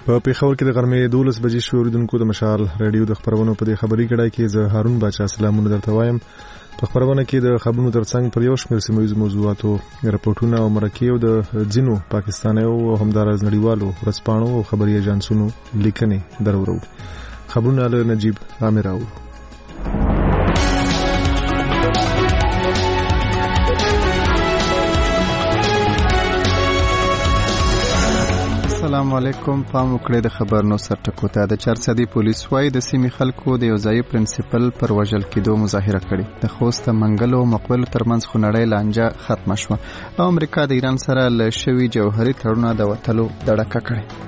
په پیښور کې د غرمې 12 بجې شو. اوریدونکو د مشال رادیو د خبرونو په دې خبري کړای کې زه هارون باچا سلامونه درته وایم. په خبرونه کې د خبرونو ترڅنګ پر یو شمېر سیمه موضوعاتو راپورټونه او مرکې د ځینو پاکستانیو او همدارس نړیوالو ورځپاڼو او خبري ایجنسونو لیکنې درورو. خبرونه له نجیب عامر راو. السلام علیکم. پام وکړئ د خبرونو سرټکو ته. د چارسدي پولیس وايي د سیمې خلکو د یو ځای پرنسپل پر وژل کېدو مظاهره کړې. د خوست منګلو او مقبلو ترمنځ خونړۍ لانجه ختمه شوه او امریکا د ایران سره له شوي جوهري تړونه د وتلو دړکه کړې.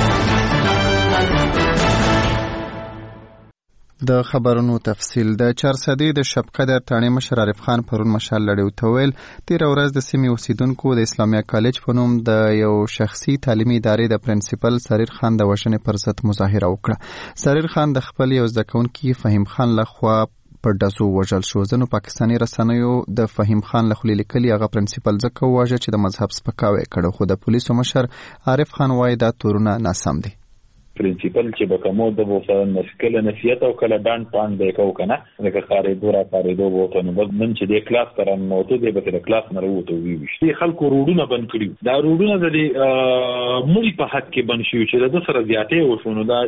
د خبرونو تفصیل. د چارسدي د شبقدر تاڼې مشر عارف خان پرون مشال لړیو ته ویل تیر ورځ د سیمې اوسیدونکو د اسلامیه کالج په نوم د یو شخصي تعلیمي ادارې د پرنسپل سریر خان د وژنې پر ضد مظاهره وکړه. سریر خان د خپل یو زده کوونکي فهیم خان لخوا پر ډزو وژل شو. ځینو پاکستاني رسنیو د فهیم خان له خولې لیکلي هغه پرنسپل ځکه وواژه چې د مذهب سپکاوی کړی، خو د پولیسو مشر عارف خان وایي دا تورونه ناسم دي. پرنسپل چې به کومو د وسره نسکله نصیحت او کله ډان پان دی کو کنه لکه خارېدو را خارېدو وته نو نن چې د کلاس تران موته دی به د کلاس نه وروته وی خلکو روډونه بند کړي. دا روډونه د مړي په حق کې بند شي چې د سره زیاتې وشونو دا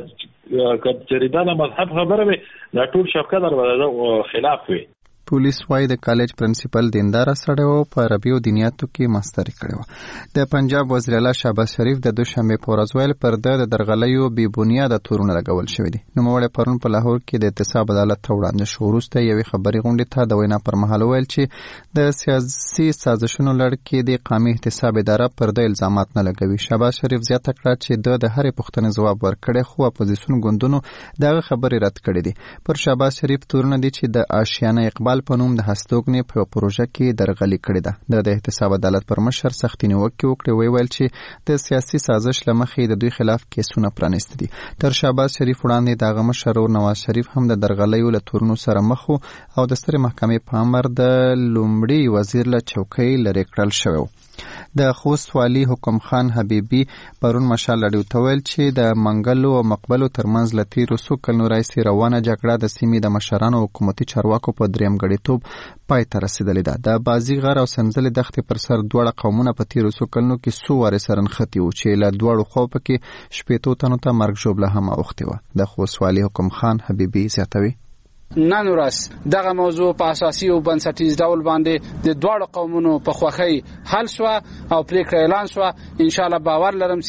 کچې د مذهب خبره وي دا ټول شفقت درو خلاف وي. پولیس وايي د کالج پرنسپل دیندار سړی و، په عربي او دینیاتو کې ماستري کړی و. د پنجاب وزیر اعلی شهباز شریف د دوشنبه په ورځ ویل پر د درغلیو بې بنیاده تورونه لګول شوي دي. نوموړی پرون په لاهور کې د اعتصاب عدالت ته وړاندې شو. وروسته یوې خبري غونډې ته د وینا پر مهال ویل چې د سیاسي سازشونو لړ کې د قومي احتساب اداره پر د الزامات نه لګوي. شهباز شریف زیاته کړه چې د هرې پوښتنې ځواب ورکړي، خو اپوزیسیون ګوندونو دغه خبرې رد کړې دي. پر شهباز شریف تورونه دي چې د آشیانه اقبال په نوم د هستوګنې په پروژه کې درغلي کړې ده. د احتساب عدالت پر مشر سختي نیوکه وکړه، ویل چې د سیاسي سازش لمخې د دوی خلاف کیسونه پرانیستي دي. تر شهباز شریف وړاندې دغه مشر او نواز شریف هم د درغلیو له تورونو سره مخ او د سترې محکمې په امر د لومړي وزیر له چوکۍ لرې کړل شوی. د خوست والی حکم خان حبیبی پرون مشال لړیو ته ویل چې د منګلو او مقبلو ترمنځ له تیرو څو کلونو راهیسې روانه جګړه د سیمې د مشرانو او حکومتي چارواکو په دریم غړیتوب پای ته رسیدلې ده. د بازي غر او سنځلې دښتې پر سر دواړه قومونه په تیرو څو کلونو کې څو وارې سره نښتي وو چې له دواړو خواو پکې 80 تنو ته مرګ ژوبله هم اوښتې وه. د خوست والی حکم خان حبیبی زیاتوي نن ورځ دغه موضوع په اساسي او بنسټیز ډول باندې د دواړو قومونو په خوښۍ حل شو او پریکړه اعلان شو. ان شاء الله باور لرم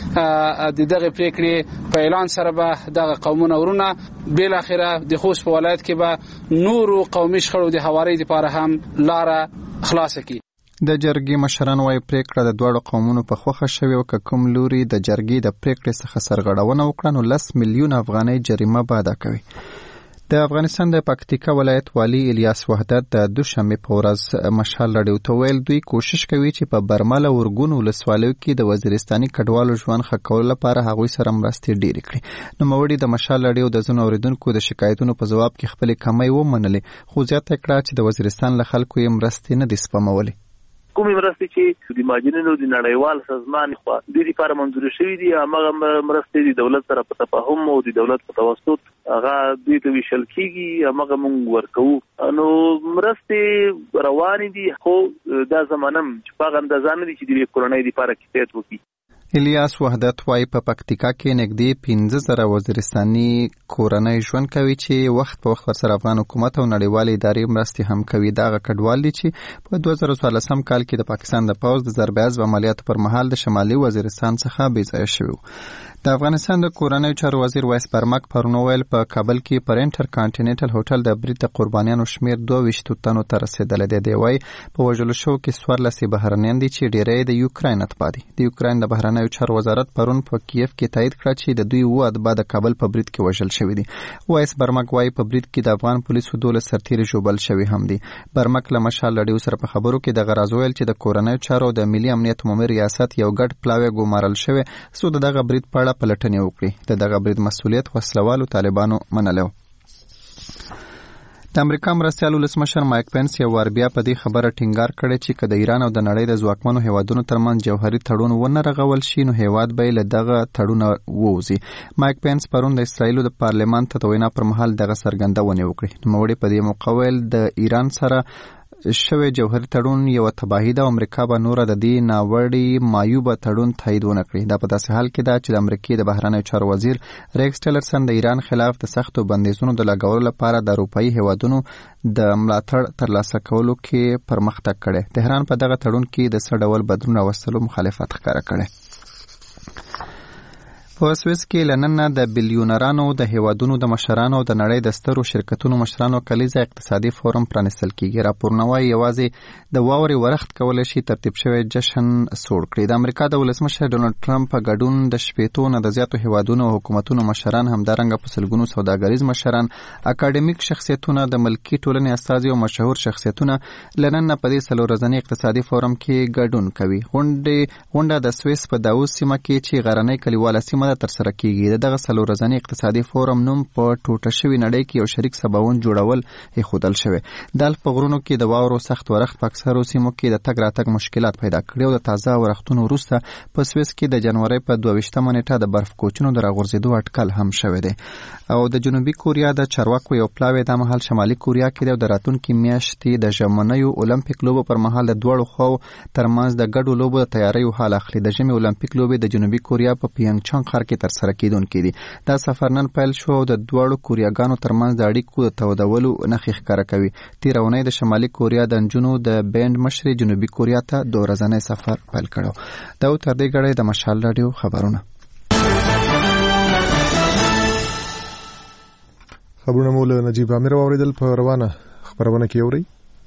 چې د دغه پریکړې په اعلان سره به دغه قومونه ورونه بل اخره د خوست په ولایت کې به نور قومي شخړو د هواري لپاره هم لار خلاص کی. د جرګې مشران وايي پریکړه د دواړو قومونو په خوښه شوې او که کوم لوري د جرګې د پریکړې څخه سرغړونه وکړي نو 10 میلیون افغانۍ جریمه به ادا کوي. د افغانستان د پکتیکا ولایت والی الیاس وحدت د دوشنبه په ورځ مشال لړیو ته ویل دوی کوشش کوي چې په برمل او ورګون ولسوالیو کې د وزیرستاني کډوالو ژوند ښه کولو لپاره هغوی سره مرستې ډېرې کړي. نوموړي د مشال لړیو د ځینو اوریدونکو د شکایتونو په ځواب کې خپلې کمۍ ومنلې، خو زیاته کړه چې د وزیرستان له خلکو یې مرستې نه دي سپمولې. کومې مرستې چې د ماجنینو د نړیوال سازمان خوا د دې لپاره منظور شوې دي هغه مرستې د دولت سره په تفاهم او د دولت په توسط هغه دوی ته ویشل کیږي هغه موږ ورکو. نو مرستې روانې دي خو دا زمانم چې په اندازه نه دي چې د کورونای لپاره کیفیت وکړي. الیاس وحدت وايي په پکتیکا کې نږدې 15,000 وزیرستاني کورنۍ ژوند کوي چې وخت په وخت ورسره افغان حکومت او نړیوالې ادارې مرستې هم کوي. دغه کډوال دي چې په 2014 کال کې د پاکستان د پوځ د ضربه‌عضب عملیاتو پر مهال د شمالي وزیرستان څخه بې ځایه شوي. د افغانستان د کورنیو چارو وزیر وایس برمک پرون ویل په کابل کې پر انټر کانټیننټل هوټل د برید قربانیانو شمیر 22 تنو ته رسیدلی دی. دی وايي په وژلو شو کې 14 بهرنیان دي چې ډیری د یوکراین اتباع دي. د یوکراین د بهرنیو چارو وزارت پرون په کیف کې تایید کړ چې د دوی و اتباع د کابل په برید کې وژل شوي دي. وایس برمک وايي په برید کې د افغان پولیسو 12 سرتیري ژوبل شوي هم دي. برمک له مشال لړیو سره په خبرو کې د غرض ویل چې د کورنیو چارو د ملي امنیت عمومي ریاست یو ګډ پلاوی ګمارل شوی سو دغه برید په اړه پلټنې وکړي. دغه برید مسؤلیت وسلوالو طالبانو منلو. د امریکا مرستیال ولسمشر مایک پنس یو وار بیا په دې خبره ټینګار کړی چې که د ایران او د نړۍ د ځواکمنو هیوادونو ترمنځ جوهري تړون ونه رغول شي نو هیواد به له دغه تړون ووځي. مایک پنس پرون د اسرایل د پارلمان ته د وینا پر مهال دغه څرګندونه وکړه. نوموړي په دې مقابل د ایران سره شوی جوهري تړون یو تباهي ده او امریکا به نور د دې ناوړي معیوبه تړون تایید ونه کړي. دا په داسې حال کې ده چې د امریکا د بهرنیو چارو وزیر ریکس ټیلرسن د ایران خلاف د سختو بندیزونو د لګولو لپاره د اروپایي هیوادونو د ملاتړ ترلاسه کولو کې پرمختګ کړي. تهران په دغه تړون کې د څه ډول بدلون راوستلو مخالفت ښکاره کړي. په سویس کې لننه د بلیونرانو د هیوادونو د مشرانو او د نړۍ د سترو شرکتونو مشرانو کلیزه اقتصادي فورم پرانیستل کیږي. راپورونه وايي یوازې د واوري ورښت کولای شي ترتیب شوی جشن سوړ کړي. د امریکا د ولسمشر ډونالد ټرمپ په ګډون د شپېتو نه د زیاتو هیوادونو او حکومتونو مشران همدارنګه په سلګونو سوداګریز مشران، اکاډمیک شخصیتونه، د ملکي ټولنې استازي او مشهور شخصیتونه لننه په دې څلور ورځني اقتصادي فورم کې ګډون کوي. غونډه د سویس په داووس سیمه کې چې غرنۍ کلیواله سیمه تر سره کیږي. دغه څلور ورځني اقتصادي فورم نوم په ټوټه شوی نړۍ کې یو شریک سباوون جوړول ایښودل شوی. د په غرونو کې د واورو سخت ورښت په اکثرو سیمو کې د تګ راتګ مشکلات پیدا کړي او د تازه ورښتونو وروسته په سویس کې د جنوري په 22مه نیټه د برف کوچونو د راغورځېدو اټکل هم شوی دی. او د جنوبي کوریا د چارواکو یو پلاوی د مهال شمالي کوریا کې د راتلونکي میاشتې د ژمنیو اولمپیک لوبو پر مهال د دوړو خو ترمنځ د ګډو لوبو د تیاریو حال اخلي. د ژمي اولمپیک لوبې د جنوبي کوریا په پیانګچانګ ښار کې تر سره کیدونکې دي. دا سفر نن پیل شو او د دوړو کوریاګانو ترمنځ د اړیکو د تودولو نښې ښکاره کوي. تیر اونۍ د شمالي کوریا د نجونو د بینډ مشرې جنوبي کوریا ته 2 ورځنی سفر پیل کړو. دا تر دې غړې د مشال رادیو خبرونه. خبرونه مول نجیب امیر اوریدل په روانه خبرونه کې اوري.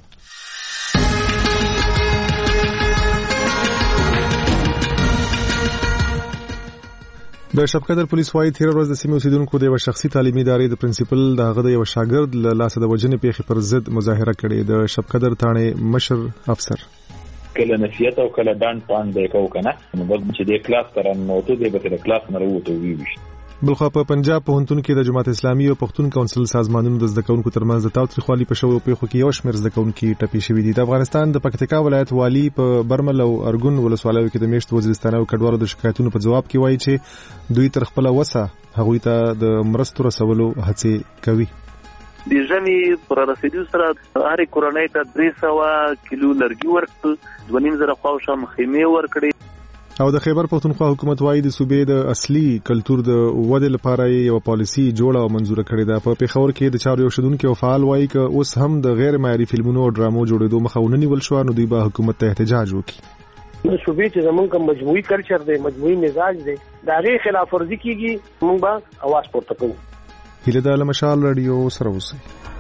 د شپقدر پولیس وايي تیر ورځ د سیمې اوسیدونکو د یو شخصي تعلیمي ادارې د پرنسپل د هغه د یو شاګرد له لاسه د وژنې پیښې پر ضد مظاهره کړې. د شپقدر تانې مشر افسر کله نصیحت او کله ډان پاند دی کو کنه نو بل چې د کلاس تران موته دی به د کلاس نه وروته ویوي. بلخوا په پنجاب پوهنتون کې د جماعت اسلامي او پښتون کونسل سازمانونو د زده کوونکو ترمنځ د تاوتریخوالي په شوو پیښو کې یو شمېر زده کوونکي ټپي شوي دي. د افغانستان د پکتیکا ولایت والی په برمل او ارګون ولسوالیو کې د میشت وزیرستان او کډوالو د شکایتونو په جواب کې وایي چې دوی تر خپل وسه هغوی ته د مرستو رسولو هڅې کوي. د ژمي پر رسیدو سره هر کورنۍ ته 300 کیلو لرګي ورکړل، 2.5 خواوشا مخیمې ورکړي. او د خیبر پختونخوا حکومت وايي د صوبې د اصلي کلچر د ودې لپاره یو پالیسي جوړه او منزور کړې ده. په پیښور کې د چارو یو شدونکو فعال وايي چې اوس هم د غیر معیاري فلمونو او ډرامو جوړېدو مخه ونیول شو نو دوی به حکومت ته احتجاج وکړي. د صوبې چې زمونږ مجموعي کلچر دی، مجموعي مزاج دی، دا غي خلاف ورزي کیږي، موږ به आवाज پورته کوو. هله د مشال رادیو سره اوسئ.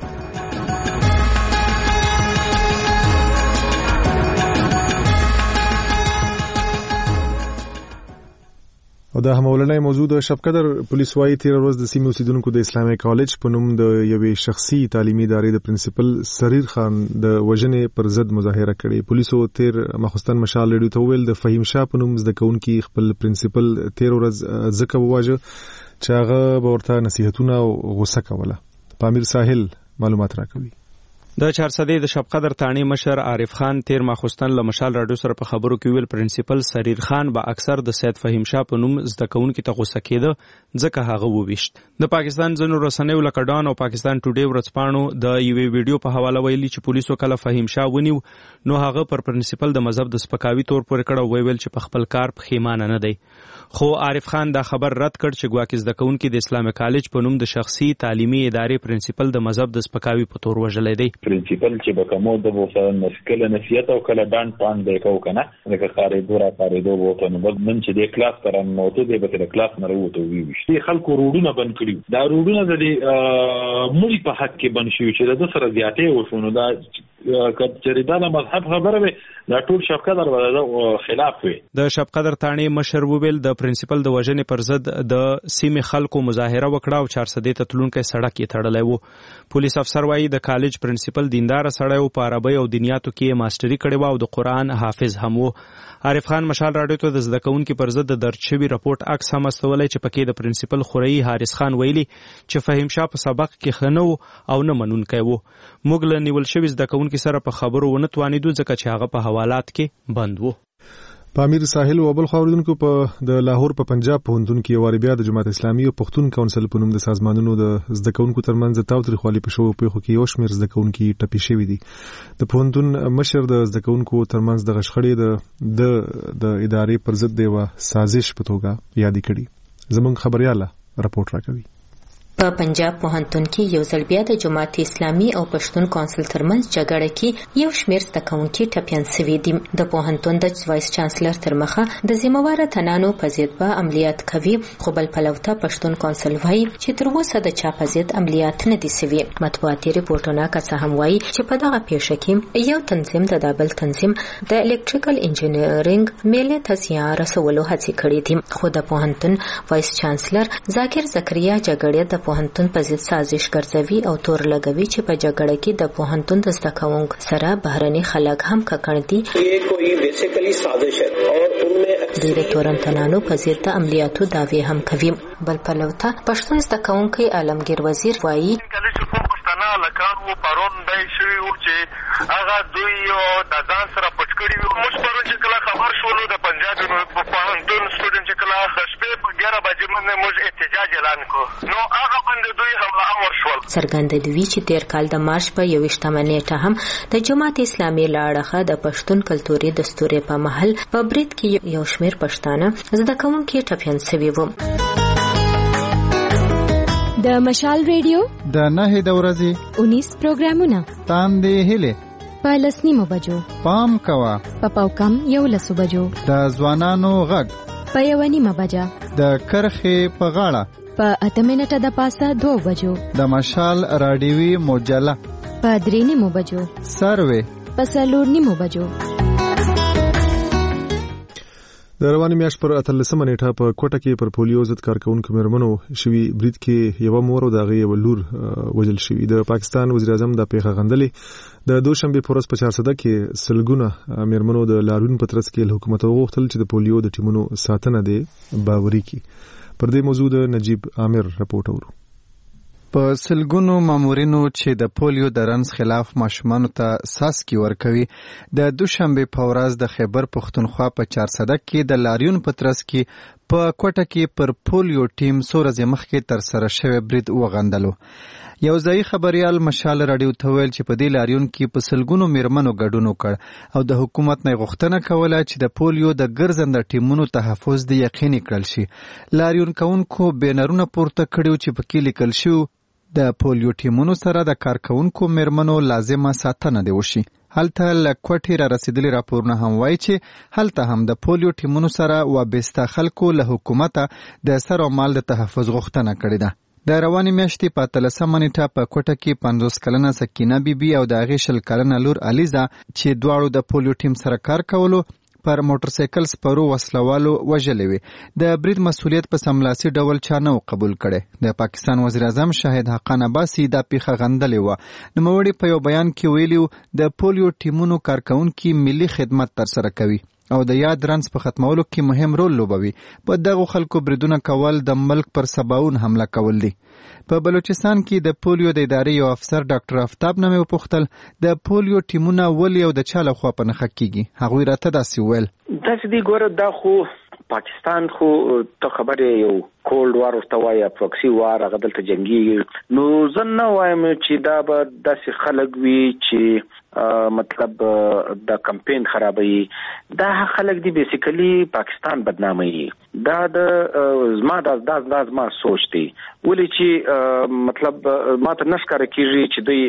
او دا همولنې موضوع د شپقدر پولیس وايي تیر ورځ د سیمې اوسیدونکو د اسلامي کالج په نوم د یوې شخصي تعلیمي ادارې د پرنسپل سریر خان د وژنې پر ضد مظاهره کړې. پولیسو تیر مخستان مشال رادیو ته ویل د فهیم شاه په نوم زده کوونکي خپل پرنسپل تیر ورځ ځکه وواژه چې هغه ورته نصيحتونه او غوسه کوله. پامیر ساحل معلومات راکوي. د چارسدې د شپقدر تانی مشر عارف خان تیر ماخستن له مشال رادیو سره په خبرو کې ویل پرنسپل سریر خان به اکثر د سید فهیم شاه په نوم زده کوونکو ته غوسه کېده ځکه هغه وویشت. د پاکستان ځینو رسنیو لکه ډان او پاکستان ټوډے ورځپاڼو د یوې ویډیو په حواله ویلي چې پولیسو کله فهیم شاه ونیو نو هغه پر پرنسپل د مذهب د سپکاوي تور پورې کړه ویل چې په خپل کار پښیمانه نه دی. خو عارف خان دا خبر رد کړ چې ګواکې زده کوونکي د اسلامي کالج په نوم د شخصي تعلیمي ادارې پرنسپل د مذهب د سپکاوي په تور وژلې دی. پرنسپل چې بکمو د وسه مشکل نصیحت او کله ډان پاند دی کو کنه لکه خارې دوه وته نو بل من چې د کلاس تران موته دی به د کلاس نه وروته ویوي. خلکو روډونه بند کړیو. دا روډونه د مړي په حق کې بند شوی چې د سره زیاتې وشونه دا چې دا مذهب خبره وي دا ټول شفقدر ولر خلاف وي. د شفقدر تانی مشر وویل د پرنسپل د وژنې پر ضد د سیمې خلکو مظاهره وکړه او 400 ته تلونکي سړک یې تړلی وو. پولیس افسر وایي د کالج پرنسپل دیندار سړی او په عربی او دنیاتو کې ماستری کړی و او د قرآن حافظ هم وو. عارف خان مشال راډیو ته د زده کوونکو پر ضد د درج شوي راپورټ عکس هم استولی چې پکې د پرنسپل خورئی حارث خان ویلي چې فهیم شاه په سبق کې ښه نه او نه منونکی و. موږ له نیول شوي زده کوونکو سره په خبرو ونه توانېدو ځکه چې هغه په حوالات کې بند و. په امیر ساحل او بل خوردونکو په د لاهور په پنجاب پوهنتون کې واری بیا د جماعت اسلامي او پښتون کونسل په نوم د سازمانونو د زده کوونکو ترمنځ تاوتریخوالي په شوو پیښو کې یو شمېر زده کوونکي ټپي شوي دي. د پوهنتون مشر د زده کوونکو ترمنځ د غشخړې د ادارې پر ضد یوه سازش په توګه یادې کړي. زموږ خبرياله راپورټ راکوي. په پنجاب پوهنتون کې یو ځل بیا د جماعت اسلامي او پښتون کونسل ترمنځ جګړه کې یو شمېر زده کوونکي ټپیان شوي دي. د پوهنتون د وایس چانسلر تر مخه د ذمہواره تنانو په ضد به عملیات کوي، خو بل پلو ته پښتون کونسل وایي چې تر اوسه د چا په ضد عملیات نه دي شوي. مطبوعاتي ریپورټونه که څه هم وایي چې په دغه پیښه کې یو تنظیم د دابل تنظیم د الکتریکل انجینرینګ میلې ته زیان رسولو هڅې کړې دي، خو د پوهنتون وایس چانسلر ذاکر زکریا جګړې د پوهنتون په ضد سازش ګرځوي او تور لګوي چې په جګړه کې د پوهنتون د زده کوونکو سره بهرني خلک هم ککړ دي. دوی د تورنتنانو په ضد د عملیاتو دعوې هم کوي. بل پلو ته پښتون زده کوونکی عالمگیر وزیر وایي لکانو پرون دای شوی و چې هغه دوی د ځان سره پټ کړي وو. موږ پرون چې کله خبر شولو د پنجاب پوهنتون سټوډنټ چې کله د شپې په 11 بجې باندې موږ احتجاج اعلان کړو نو هغه باندې دوی حمله آور شول. څرګنده دی چې تیر کال د مارچ په 21 نیټه هم د جماعت اسلامي له اړخه د پښتون کلتوري دستوري په محل په برید کې یو شمېر پښتانه زده کوونکي ټپیان شوي وو. د مشال ریډیو د 9 د ورځې 19 پروګرامونه تاندې هله په لسنیمو بجو پام کوا په پاوکم 11 بجو د ځوانانو غږ په 1 بجه د کرخې په غاړه په 8 منټه د پاسه 2 بجو د مشال رادیوي مجله په 3 بجو سروي په 4 بجو. د روانې میاشت پر 18 نیټه په کوټه کې پر پولیو ضد کارکونکو مېرمنو شوي برید کې یو مور او د هغې یو لور وژل شوي. د پاکستان وزیر اعظم د پیښه غندلې. د دوشنبه په ورځ په 400 کې سلګونه مېرمنو د لاریون په ترڅ کې حکومت وغوښتل چې د پولیو د ټیمونو ساتنه دی باوري کړي. پر دې موضوع د نجیب عامر راپورټ اورو. په سلګونو مامورینو چې د پولیو د رنځ خلاف ماشومانو ته ساسکي ورکوي د دوشنبه په ورځ د خیبر پښتونخوا په 400 کې د لاریون په ترڅ کې په کوټه کې پر پولیو ټیم سورځ مخکې تر سره شوی برید وغندلو. یو ځای خبريال مشال رادیو ته ویل چې په دې لاریون کې په سلګونو میرمنو ګډون وکړ او د حکومت نه غوښتنه کوله چې د پولیو د ګرځنده ټیمونو تحفظ د یقیني کړل شي. لاریون کوونکو بینرونه پورته کړیو چې پکې لیکل شو د پولیو ټیمونو سره د کارکونکو میرمنو لازمه ساتنه دی وشي. هلته لکوټی را رسیدلی راپورونه هم وایي چې هلته هم د پولیو ټیمونو سره وابسته خلکو له حکومته د سر او مال د تحفظ غوښتنه کړې ده. د روانې میاشتې په 13 نیټه په کوټه کې 50 کلنه سکینه بیبي او د هغې 20 کلنه لور علیزه چې دواړو د پولیو ټیم سره کار کولو پر موټرسایکل سپرو وسلوالو وژلې وي. د برید مسؤلیت په سملاسي ډول چا نه قبول کړي. د پاکستان وزیر اعظم شاهد حقان عباسي دا پیښه غندلې وه. نوموړي په یو بیان کې ویلي د پولیو ټیمونو کارکونکي ملي خدمت ترسره کوي او د یاد رنځ په ختمولو کې مهم رول لوبوي. په دغه خلکو بریدونه کول د ملک پر سباون حمله کول دي. په بلوچستان کې د پولیو د ادارې یو افسر ډاکټر آفتاب نامه وپوښتل د پولیو ټیمونه ولې او د چا لخوا په نښه کیږي. هغوی راته داسې وویل داسې دی ګوره دا خو پاکستان خو ته خبرې یو کولډ وار ورته وایي پروکسي وار هغه دلته جنګي نو زه نه وایم چې دا به داسې خلک وي چې مطلب د کمپین خرابوي. دا خلک دی بیسیکلی پاکستان بدنامي. دا د زما زما سوچ دی ولې چې مطلب ما ته نشکاره کیږي چې دوی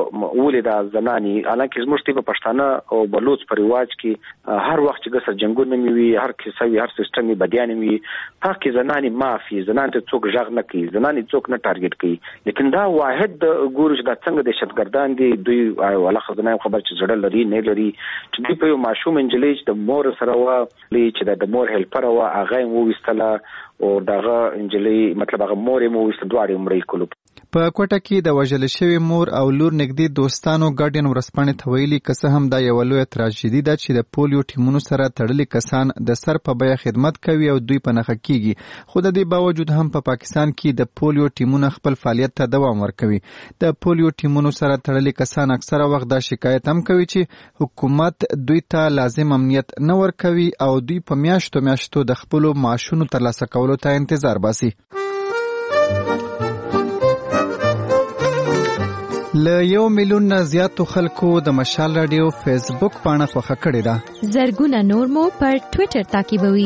ولې دا زنانی حالانکه زموږ په پښتانه او بلوچ په رواج کې هر وخت چې ګسر جنگونه میوي هر کیسه وي هر سیستم بدیان وي پاکي زنانی معافي زنان ته څوک ژغ نه کوي زنانی څوک نه ټارګټ کوي. لیکن دا واحد ګورج دا څنګه د شتګردان دي دوی ولا خزانه نه خبر چې زړه لري نه لري چې دوی په یو ماشوم انجلۍ چې د مور سره و چې د مور هیلپر و هغه مو وستله او دغه انجلۍ مطلب هغه مور مو وست دواړي مړی کولو. په کوټه کې د وژل شوی مور او لور نږدې دوستانو ګارډین ورسپانې ته ویلي که څه هم دا یو لوی تراژیدي ده چې د پولیو ټیمونو سره تړلي کسان د سر په بیه خدمت کوي او دوی په نخښه کیږي، خو د دې باوجود هم په پاکستان کې د پولیو ټیمونه خپل فعالیت ته دوام ورکوي. د پولیو ټیمونو سره تړلي کسان اکثره وخت دا شکایت هم کوي چې حکومت دوی ته لازم امنیت نه ورکوي او دوی په میاشتو د خپلو معاشونو ترلاسه کولو ته انتظار باسي. له 1 میلیون نه زیاتو خلکو د مشال رادیو فیسبوک پاڼه خوښه کړې ده. زرګونه نور مو پر ټوئیټر تعقیبوي.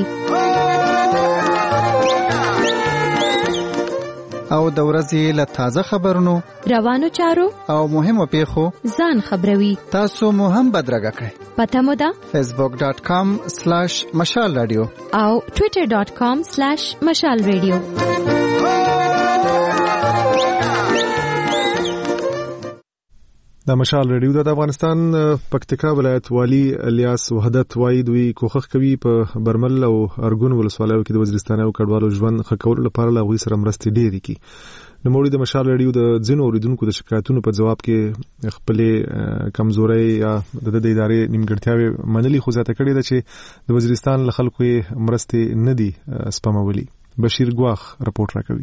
او د ورځې له تازه خبرونو، روانو چارو او مهمو پیښو ځان خبروي. تاسو مو هم بدرګه کړئ. پته مو ده facebook.com/مشال رادیو او twitter.com/مشال رادیو. د مشال رادیو د افغانستان پکتیکا ولایت والی الیاس وحدت وای دوی کوښښ کوي په برمل او ارګون ولسوالیو کې د وزیرستان او کډوالو ژوند ښه کولو لپاره له غوي سره مرستې ډېرې کړي. نوموړي د مشال رادیو د ځینو اوریدونکو د شکایتونو په جواب کې خپل کمزوري یا د ادارې نیمګړتیاوې منلي، خو زیاته کړې ده چې د وزیرستان له خلکو یې مرستې نه دي سپمولي. بشیر ګواخ رپورټ راکوي.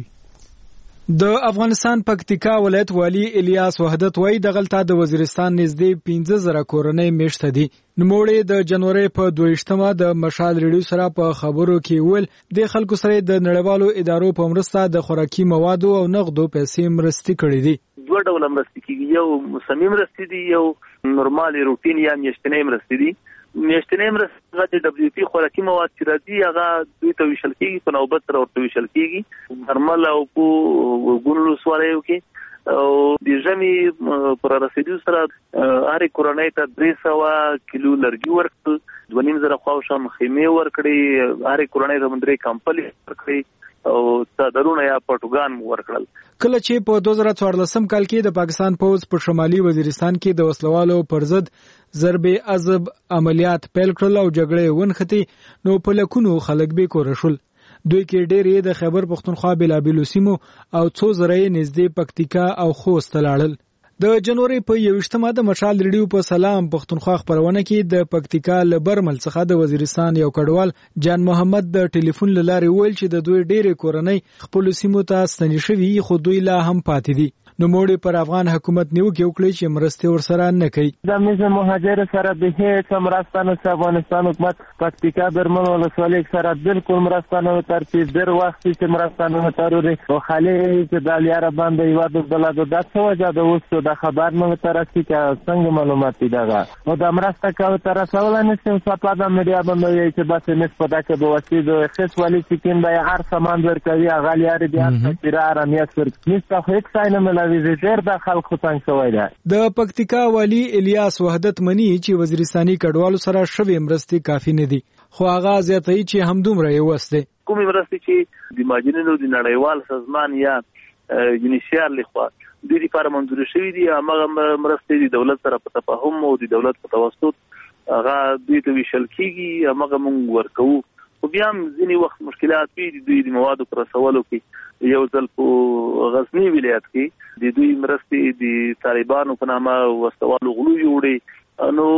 د افغانستان پکتیکا ولایت والی الیاس وحدت وای د غلطه د وزیرستان نږدې 15,000 کورنۍ میشته دي. نوموړي د جنوري په 22مه د مشال رادیو سره په خبرو کې ول د خلکو سره د نړیوالو ادارو په مرسته د خوراکي موادو او نغدو پیسې مرستې کړې دي. دوه ډول مرستې کیږي، یو صمیمي مرستې دي، یو نورمال روټین یا میاشتنۍ مرستې دي. میاشتنۍ مرستې د دبليو پی خوراکي مواد چې راځي هغه دوی ته ویشل کیږي، په نوبت سره ورته ویشل کیږي. برمل او په ګونلو سوالایو کې او د ژمي پر رسیدو سره هر کورنۍ ته 300 کیلو لرګي ورکړل، 2.5 خواوشا مخیمه ورکړي، هر کورنۍ ته 3 کمپل ورکړي او صدرونه یا پټوګان ورکړل. کله چې په 2014 کال کې د پاکستان پوز په شمالي وزیرستان کې د وسلوالو پر ضد ضرب عذب عملیات پیل کړل او جګړه ونښتې، نو په لکونو خلک به کور شول. دوی کې ډېر د خیبر پختونخوا بلابلو سیمو او څو زرې نږدې پکتیکا او خوست لاړل. د جنوري په 21مه د مشال رادیو په سلام پختونخوا خبرونه کې د پکتیکا له برمل څخه د وزیرستان یو کډوال جان محمد د ټلیفون لارې ویل چې د دوی ډېرې کورنۍ خپل سیمو ته ستنې شوي، خو دوی لا هم پاتې دي. نوموړي پر افغان حکومت نیوکه وکړي چې مرستې ورسره نه کوي. د میز مهاجر سره به هیڅ مرسته نه افغانستان حکومت پکتیکا برمل ولسوالۍ سره بالکل مرسته نه ترتیب در وخت چې مرسته نه تروري او خالي چې د لیاره باندې یو د بلادو د څو وجه د وسو د خبر نه ترسي چې څنګه معلومات دي دغه او د مرسته کوي تر څول نه چې په د میډیا باندې چې بس نسبت ده کې به وسیله خص والی چې به هر سامان ورکوي غالیاره دي هر څه آرامیت ورکړي نو هیڅ څه نه وزیر د خلکو څنګه شوی دی. د پکتیکا والی الیاس وحدت منی چې وزیرستاني کډوالو سره شوی مرستې کافی نه دي، خو هغه زیاتوي چې همدومره یې وسته. کومې مرستې چې د ماجرینو د نړیوال سازمان یا یونیسیار لخوا د دې لپاره منظور شوی دي، هغه مرستې د دولت سره په تفاهم او د دولت په توسط هغه دوی ته ویشل کیږي، هغه موږ ورکو. خو بیا هم ځینې وخت مشکلات وي د دوی د موادو پر رسولو کې. یو ځل په غزنی ولایت کې د دوی مرستې د طالبانو په نامه وسوالو غلو جوړي، نو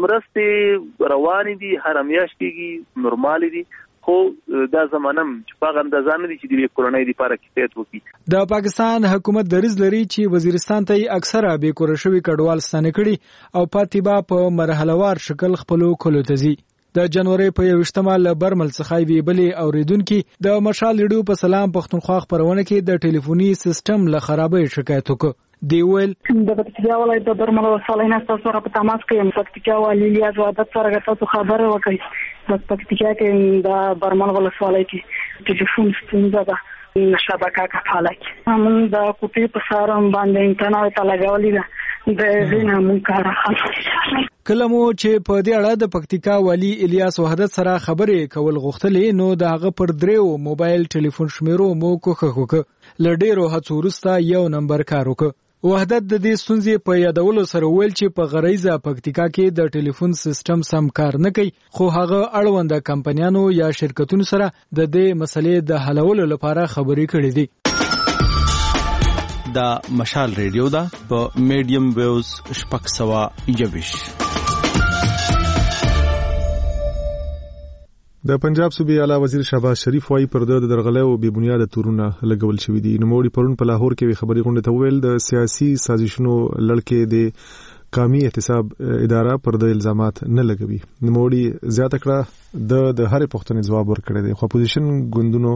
مرستې روانې دي، هر میاشت کېږي، نورمال دي، خو دا زمانم چې په اندازه نه دي چې د کورنۍ لپاره کفایت وکړي. د پاکستان حکومت دریځ لري چې وزیرستان ته اکثره به کور شوی کډوال ستنه کړي او پاتې په مرحلهوار شکل خپلو کولو ته ځي. د جنوري په 21مه له برمل څخه وی بلې اوریدونکو د مشال رادیو په سلام پختونخوا خبرونه کې د ټلیفوني سیستم له خرابۍ شکایت وکړ. دی ویل د پکتیکا ولایت د برمل وسلای نه تاسو سره په تماس کې پکتیکا والی الیاس وحدت سره تاسو خبر وکړئ. د پکتیکا کې د برمل وسلای کې ټلیفون ستونزه ده، شبکه کفاله کې همون د کوټې په سارم باندې انټرنیټ ته لګولې ده د زینه مون کار خاص. کله مو چې په دې اړه د پکتیکا والی الیاس وحدت سره خبرې کول غوښتلې، نو د هغه پر دریو موبایل ټلیفون شمیرو مو کوښښ وکړ. له ډېرو هڅو وروسته یو نمبر کار وکړ. وحدت د دې ستونزې په یادولو سره ویل چې په غریزه پکتیکا کې د ټلیفون سیستم سم کار نه کوي، خو هغه اړونده کمپنیانو یا شرکتونو سره د دې مسلې د حلولو لپاره خبرې کړې دي. دا مشال ریډیو دا په میډیم ویوز 620. د پنجاب صوبې اعلی وزیر شهباز شریف وايي پر د درغلیو بې بنیاده تورونه لګول شوي دي. نوموړي پرون په لاهور کې خبري غونډه ته وویل د سیاسي سازشونو لړکې د قومي احتساب اداره پر د الزامات نه لګوي. نوموړي زیاته کړه د هرې پوښتنې جواب ورکړی دی، خو اپوزیشن ګوندونو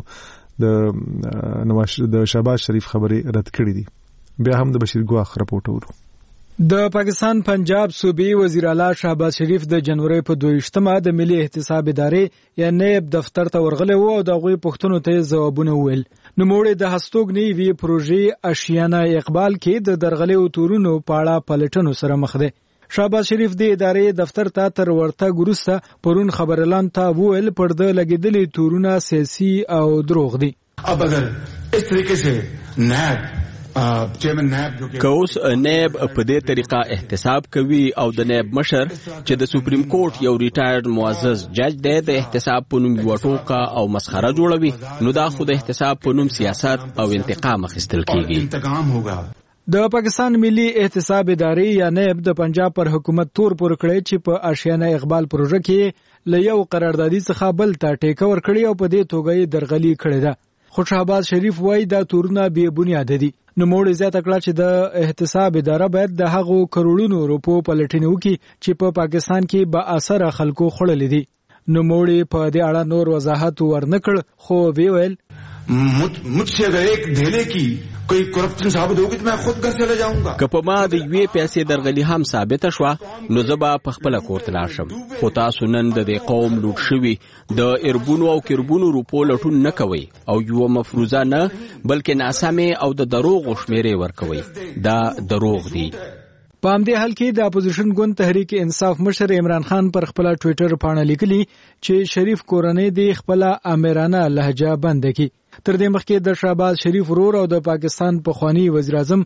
د شهباز شریف خبرې رد کړې دي. بیا هم د بشیر ګواخ راپورټ ورو. د پاکستان پنجاب صوبې وزیر اعلی شهباز شریف د جنوري په 22مه د ملي احتساب ادارې یا نیب دفتر ته ورغلی و او د هغوی پوښتنو ته ځوابونه وویل. نوموړي د هستوګنې یوې پروژې اشیانه اقبال کې د درغلیو تورونو په اړه پلټنو سره مخ دی. شهباز شریف د ادارې دفتر ته تر ورتګ وروسته پرون خبريالان ته وویل پر د لګېدلي تورونه سیاسي او دروغ دي. अब अगर इस तरीके से नैब که اوس نیب په دې طریقه احتساب کوي او د نیب مشر چې د سپریم کورټ یو ریټایرډ معزز جج دی د احتساب په نوم یو ټوکه او مسخره جوړوي، نو دا خو د احتساب په نوم سیاست او انتقام اخیستل کیږي. د پاکستان ملي احتساب ادارې یا نیب د پنجاب پر حکومت تور پور کړی چې په اشیانه اقبال پروژه کې له یو قراردادي څخه بل ته ټیکه ورکړي او په دې توګه یې درغلي کړې ده. خو شهباز شریف وایي دا تورونه بې بنیاده دي. نوموړي زیاته کړه چې د احتساب اداره باید د هغو کروڑونو روپو پلټنې وکړي چې په پاکستان کې با اثره خلکو خوړلې دي. نوموړي په دې اړه نور وضاحت ورنکړ، خو ویل मुझसे अगर एक धेले की कोई करप्शन साबित होगी तो मैं खुद घर चला जाऊंगा. که په ما د یوې پیسې درغلي هم ثابته شوه نو زه به په خپله کور ته لاړ شم. خو تاسو نن د دې قوم لوټ شوي د اربونو او کربونو روپو لټون نه کوئ او یوه مفروضه نه بلکې ناسمې او د دروغو شمیرې ورکوئ. دا دروغ دي. په همدې حال کې د اپوزیشن ګوند تحریک انصاف مشر عمران خان پر خپل ټوئیټر باندې لیکلي چې شریف کورنۍ د خپل آمرانه لهجه بند کړي. تر دې مخکې د شهباز شریف ورور او د پاکستان پخوانی وزیر اعظم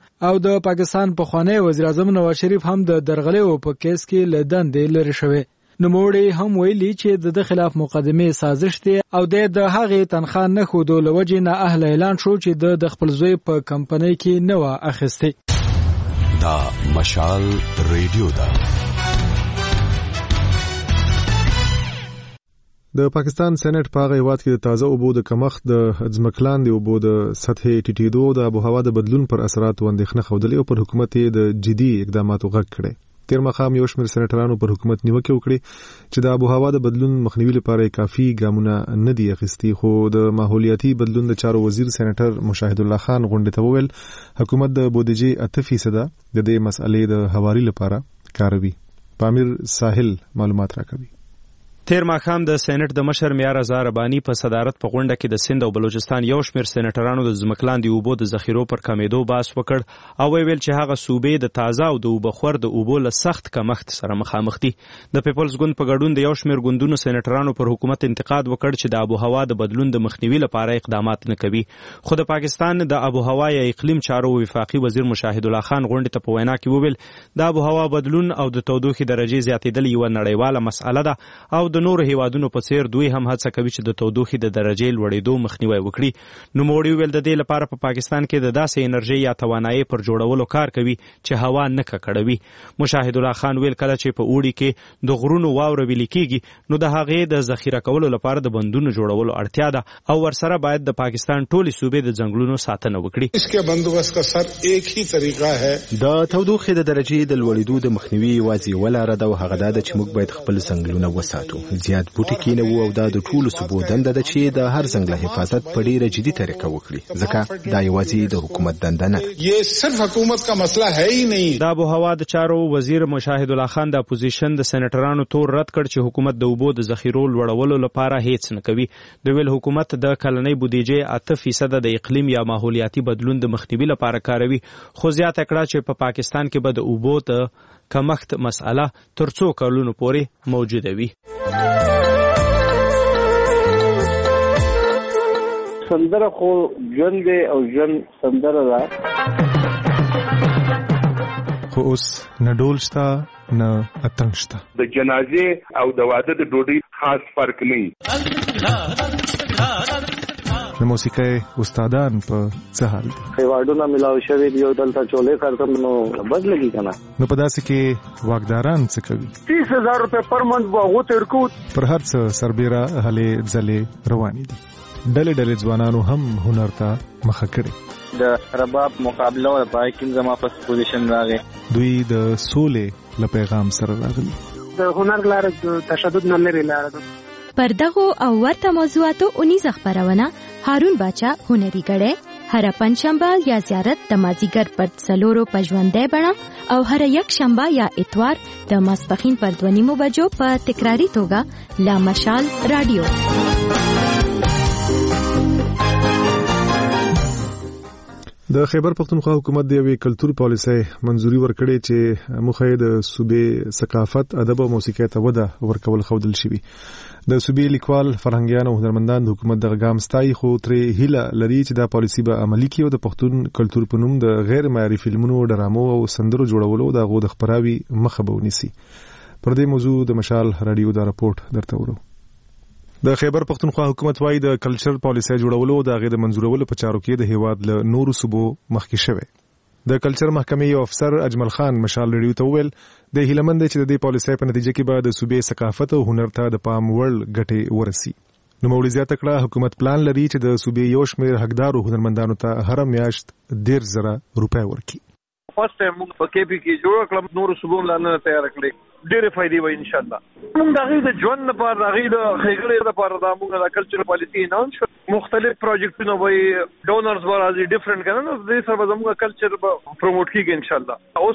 نواز شریف هم د درغلیو په کیس کې له دندې لرې شوی. نوموړي هم ویلي چې د خلاف مقدمه سازش دی او د هغې تنخواه نه خودو لوجې نه اهل اعلان شو چې د خپل زوی په کمپنۍ کې نه و اخیستی. دا مشال ریډیو دا. د پاکستان سېنات په هغه هیواد کې د تازه اوبو د کمښت، د ځمکلاندې اوبو د سطحې ټیټېدو، د آبوهوا د بدلون پر اثراتو اندېښنه ښودلې او پر حکومت یې د جدي اقداماتو غږ کړی. تیر مخام یو شمېر سېناټرانو پر حکومت نیوکې وکړې چې د آبوهوا د بدلون مخنیوي لپاره کافي ګامونه نه دي اخیستي. خو د ماحولیاتي بدلون د چارو وزیر سېناټر مشاهد الله خان غونډې ته وویل حکومت د بودیجې 8% د دې مسئلې د هواري لپاره کاروي. پامیر ساحل معلومات راکوي. تیر ماښام د سېنات د مشر میار زاربانی په صدارت په غونډه کې د سند او بلوچستان یو شمېر سېناټرانو د ځمکلاندې اوبو د ذخیرو پر کمیدو باس وکړ او ویل چې هغه صوبې د تازه او د اوبخور د اوبو له سخت کمښت سره مخامخ دي. د پیپلز ګوند په ګډون د یو شمېر ګوندونو سېناټرانو پر حکومت انتقاد وکړ چې د آبوهوا د بدلون د مخنیوي لپاره اقدامات نه کوي. خو د پاکستان د آبوهوا یا اقلیم چارو وفاقي وزیر مشاهد الله خان غونډې ته په وینا کې وویل د آبوهوا بدلون او د تودوخې درجې زیاتېدل یوه نړیواله مسئله ده او د نورو هیوادونو په څیر دوی هم هڅه کوي چې د تودوخې د درجې لوړېدو مخنیوی وکړي. نوموړي ویل د دې لپاره په پاکستان کې د داسې انرژي یا توانایي پر جوړولو کار کوي چې هوا نه ککړوي. مشاهد الله خان ویل کله چې په اوړي کې د غرونو واوره ویلې کېږي نو د هغې د ذخیره کولو لپاره د بندونو جوړولو اړتیا ده او ورسره باید د پاکستان ټولې صوبې د ځنګلونو ساتنه وکړي. اسکه بندوبست کا سر ایک هی طریقه ہے. د تودوخې د درجې د لوړېدو د مخنیوي یوازې یوه لاره ده او هغه دا ده چې موږ باید خپل ځنګلونه وساتو. زیات بوټي کېنوو او دا د ټولو صوبو دنده ده چې د هر ځنګل حفاظت په ډېره جدي طریقه وکړي ځکه دا یوازې د حکومت دنده نه ده. یہ صرف حکومت کا مسئله ہے ہی نہیں. د آبوهوا د چارو وزیر مشاهد الله خان د اپوزیشن د سېناټرانو تور رد کړ چې حکومت د اوبو د ذخیرو لوړولو لپاره هیڅ نه کوي. د ویل حکومت د کلنۍ بودیجې 8% د اقلیم یا ماحولیاتي بدلون د مخنیوي لپاره کاروي. خو زیاته کړه چې په پاکستان کې به د اوبو د کمښت مسئله تر څو کلونو پورې موجوده وي. سندره خو ژوند دی او ژوند سندره ده. خو اوس نه ډول شته نه اتنګ شته. د جنازې او د واده د ډوډۍ خاص فرق نه وي. د موسیقۍ استادان په څه حال دي؟ ایوارډونه ملاو شوی دی او دلته چولې کارته نو بد لګي کنه. نو په داسې کې واکداران څه کوي؟ 30000 روپے پر منث باغو ترکو پر هر څه سربېره هلې ځلې روانې دي. ډلې ډلې ځوانانو هم هنر ته مخه کړې. د رباب مقابله او پای کې زما په پوزیشن راغی. دوی د سولې له پیغام سره راغلي. د هنر لار د تشدد نه لري لار ده. پر دغه او ورته موضوعاتو 19 خبرونه هارون باچا هنري غړې هر پنځشنبه یا زیارت د مازیګر پر څلورو پژوندې بڼه او هر یک شنبه یا اتوار د ماسپخین پر 2:30 بجو په تکراری توګه لا مشال رادیو. د خیبر پختونخوا حکومت د یوې کلتور پالیسۍ منځوري ورکړې چې موخه د صوبې ثقافت، ادب او موسیقۍ ته وده ورکول ښودل شوی. د صوبې لیکوال، فرهنګیان او هنرمندان د حکومت د ګام ستایي، خو ترې هیله لري چې دا پالیسي به عملي کړي او د پښتون کلتور په نوم د غیر معیاري فلمونو، ډرامو او سندرو جوړولو د غو د خبراوي مخه به ونیسي. پر دې موضوع د مشال رادیو دا راپورټ درته ورو. د خیبر پختونخوا حکومت وايي د کلچر پالیسۍ جوړولو د هغې د منظورولو په چارو کې د هیواد له نورو صوبو مخکې شوی. د کلچر محکمې یو افسر اجمل خان مشال رادیو ته وویل د هیلمند چې د دې پالیسۍ په نتیجه کې به د صوبې ثقافت او هنر ته د پام وړ ګټې ورسي. نوموړي زیاته کړه حکومت پلان لري چې د صوبې یو شمېر حقدارو هنرمندانو ته هر میاشت 10,000 روپۍ ورکړي. فرست ټایم موږ په کې پی کې جوړ کړم، نور صوبو لاندې تیار کړې، ډېرې فائدې وي ان شاء الله. موږ د غي د ژوند لپاره، د غي د خېګړې لپاره د موږ د کلچر پالیسي اناونس مختلف پروجیکټونه وي، ډونرز ورازي ډیفرنٹ کنه، نو د سره زموږ کلچر پروموټ کیږي ان شاء الله. اوس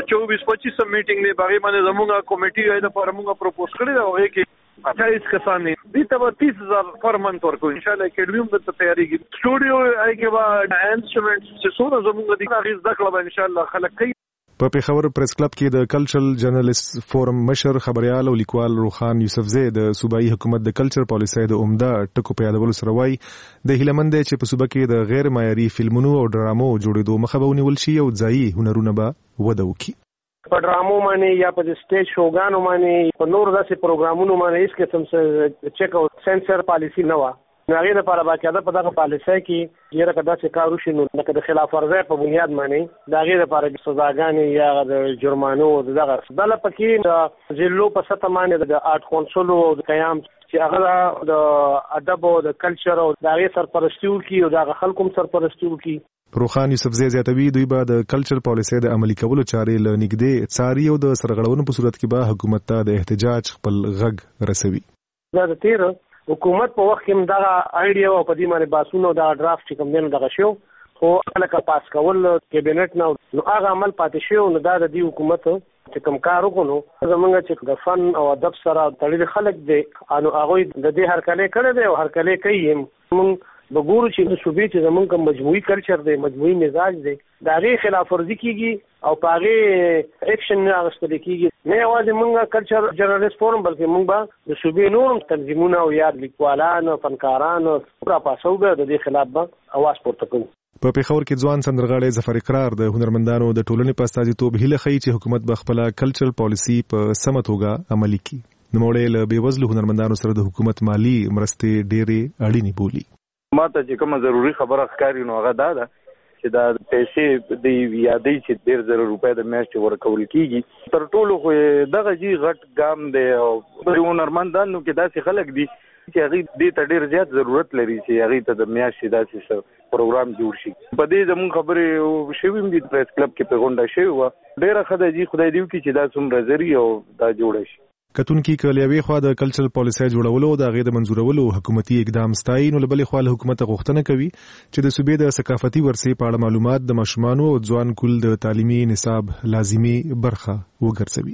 24-25 میټینګ دی، باغې باندې زموږ کمیټي د لپاره موږ پروپوز کړی دا وایي کې 28 کسان دي، دې ته 30,000 پر منث ورکو ان شاء الله. اکیډمي هم د تیاریږي، سټوډیو کې به انسټرومنټس چې څونه زموږ د هغه ذکر به ان شاء الله خلک کوي. په پیښور پریس کلب کې د کلچرل جرنالست فورم مشر، خبريال او لیکوال روخان یوسفزی د صوبایي حکومت د کلچر پالیسۍ د عمده ټکو په یادولو سره وایي د هیلمند چې په صوبه کې د غیر معیاري فلمونو او ډرامو جوړېدو مخه به ونیول شي او ځایي هنرونه به وده وکړي. په ډرامو باندې یا په سټیج شوګانو باندې په نور داسې پروګرامونو باندې هیڅ قسم څه چیک او سنسر پالیسی نه و. هغه لپاره باقاعده په دغه پالیسۍ کې یره کدا چې کار وشي نو لکه د خلاف ورزۍ په بنیاد باندې دا هغه لپاره سزاګانې یا د جرمانو دغه بل پکې د ضلعو په سطح باندې د آرټ کونسل او د قیام چې هغه د ادب او د کلچر او د هغه سرپرستیو کې او د خلکو سرپرستیو کې. روخان یوسفزی زیاتوي دوی به د کلچر پالیسۍ د عملي کولو چارې له نږدې څاري او د سرغړونو په صورت کې به حکومت ته د احتجاج خپل غږ رسوي. دا د تیر حکومت په وخت کې دغه ایډیا او په دې باندې باسونو دا ډرافټ چې کوم دین دغه شو خو الکه پاس کول کابینټ نو هغه عمل پاتې شو نو دا د دې حکومت چې کوم کار وکړو زمونږ چې د فن او ادب سره تړلي خلک دي انو هغه د دې هرکله کړي دي او هرکله کوي موږ بګورو چې د صوبې چې زمونږ کوم مجموعي کلچر دی، مجموعي مزاج دی، دا غي خلاف ورزي کیږي او پاغه اکشن نه اغستل کیږي. نه یوازې موږ کلچر جرنالست فورم بلکې موږ به د صوبې نور تنظیمونه او یاد لیکوالان او فنکاران پورا پاسوګه د دې خلاف به اواز پورته کوي. په پیښور کې ځوان سندرغاړي ظفر اقرار د هنرمندانو د ټولنې په استازیتوب هیله کوي چې حکومت به خپل کلچر پالیسی په سمه توګه عملي کړي. نوموړی له بېوزلو هنرمندانو سره د حکومت مالی مرستې ډېرې اړینې بولي. ماته چې کومه ضروري خبره ښکاري نو هغه دا ده چې دا پیسې د یادې چې 10,000 روپۍ د میاشتې ورکول کیږي. تر ټولو خو دغه جی غټ ګام دی او د هنرمندانو کې داسې خلک دي چې هغه دې ته ډېر زیات ضرورت لري چې هغه ته د میاشتې داسې پروګرام جوړ شي. په دې زموږ خبرې شوې دي پریس کلب کې په غونډه شوې و، ډېر خدای جی خدای دیو کې چې دا څومره زری او دا جوړ شي. کتونکي کلیوي خوا د کلچر پالیسۍ جوړولو د غیر منزورولو حکومتي اقدام ستایي، نو لبلې خوا له حکومت غوښتنه کوي چې د صوبې د ثقافتي ورثې په اړه معلومات د ماشومانو او ځوان کول د تعلیمي نصاب لازمي برخه وګرځوي.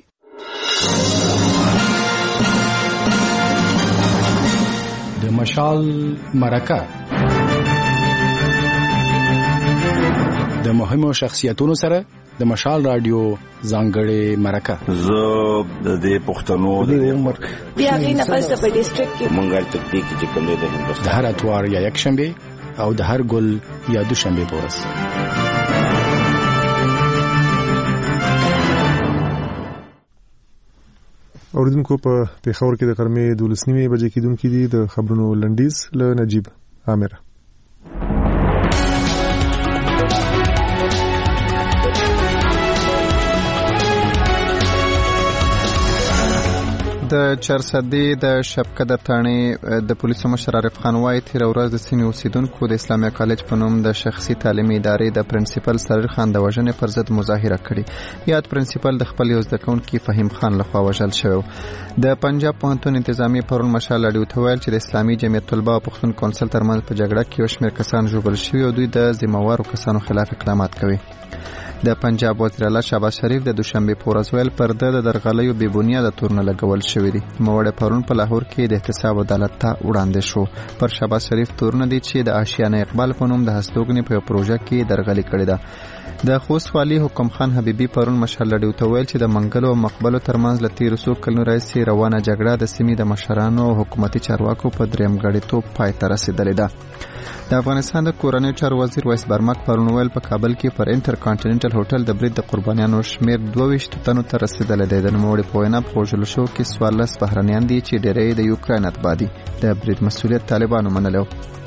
د مشال مرکه د مهمو شخصیتونو سره د مشال رادیو ځانګړې مرکه. زه د دې پښتنو د عمر بیا غینه پس په ډیسټریکټ کې مونږه تکتیک چې کوم دی د هندوستان د هر اتوار یا یک شنبه او د هر ګل یا دوشنبه پورس اوریدونکو په پیښور کې د غرمې 12:30 بجې کېدونکې دي د خبرونو لنډیز له نجیب عامر. د چرسدي د شبکده تاڼې د پولیسو مشر عارف خان وايي تیر ورځ د سیمې اوسیدونکو د اسلامي کالج په نوم د شخصي تعلیمي ادارې د پرنسپل سریر خان د وژنې پر ضد مظاهره کړې. یاد پرنسپل د خپل یو زده کوونکي فهیم خان لخوا وژل شوی. د پنجاب پوهنتون انتظامی پرون مشال اډیو ته ویل چې د اسلامي جمعیت طلبه او پښتون کونسل ترمنځ په جګړه کې یو شمېر کسان ژوبل شوي او دوی د ذمہوارو کسانو خلاف اقدامات کوي. د پنجاب وزیر اعلی شهباز شریف د دوشنبه په ورځ ویل پرده د درغلیو بې بنیاده تورونه لګول شوی دی. موړ پرون په لاهور کې د احتساب عدالت ته وړاندې شو. پر شهباز شریف تورونه دي چې د آشیانه اقبال په نوم د هستوګنې په پروژه کې درغلي کړې ده. د خوست والی حکم خان حبیبي پرون مشال لډیو ته ویل چې د منګلو او مقبلو ترمنځ ل 1300 کلونو راځي روانه جګړه د سیمې د مشرانو او حکومتي چارواکو په دریم غړیتوب پای ته رسیدلې ده. د افغانستان د کورنیو چارو وزیر وایس برمک پرون ویل په کابل کې پر انټر کانټیننټل هوټل د برید د قربانیانو شمیر 22 تنو ته رسیدلې ده. د نوموړي په وینا په وژل شو کې 14 بهرنیان دي چې ډېری د یوکرين اتباع دي. د برید مسؤلیت طالبانو منلو.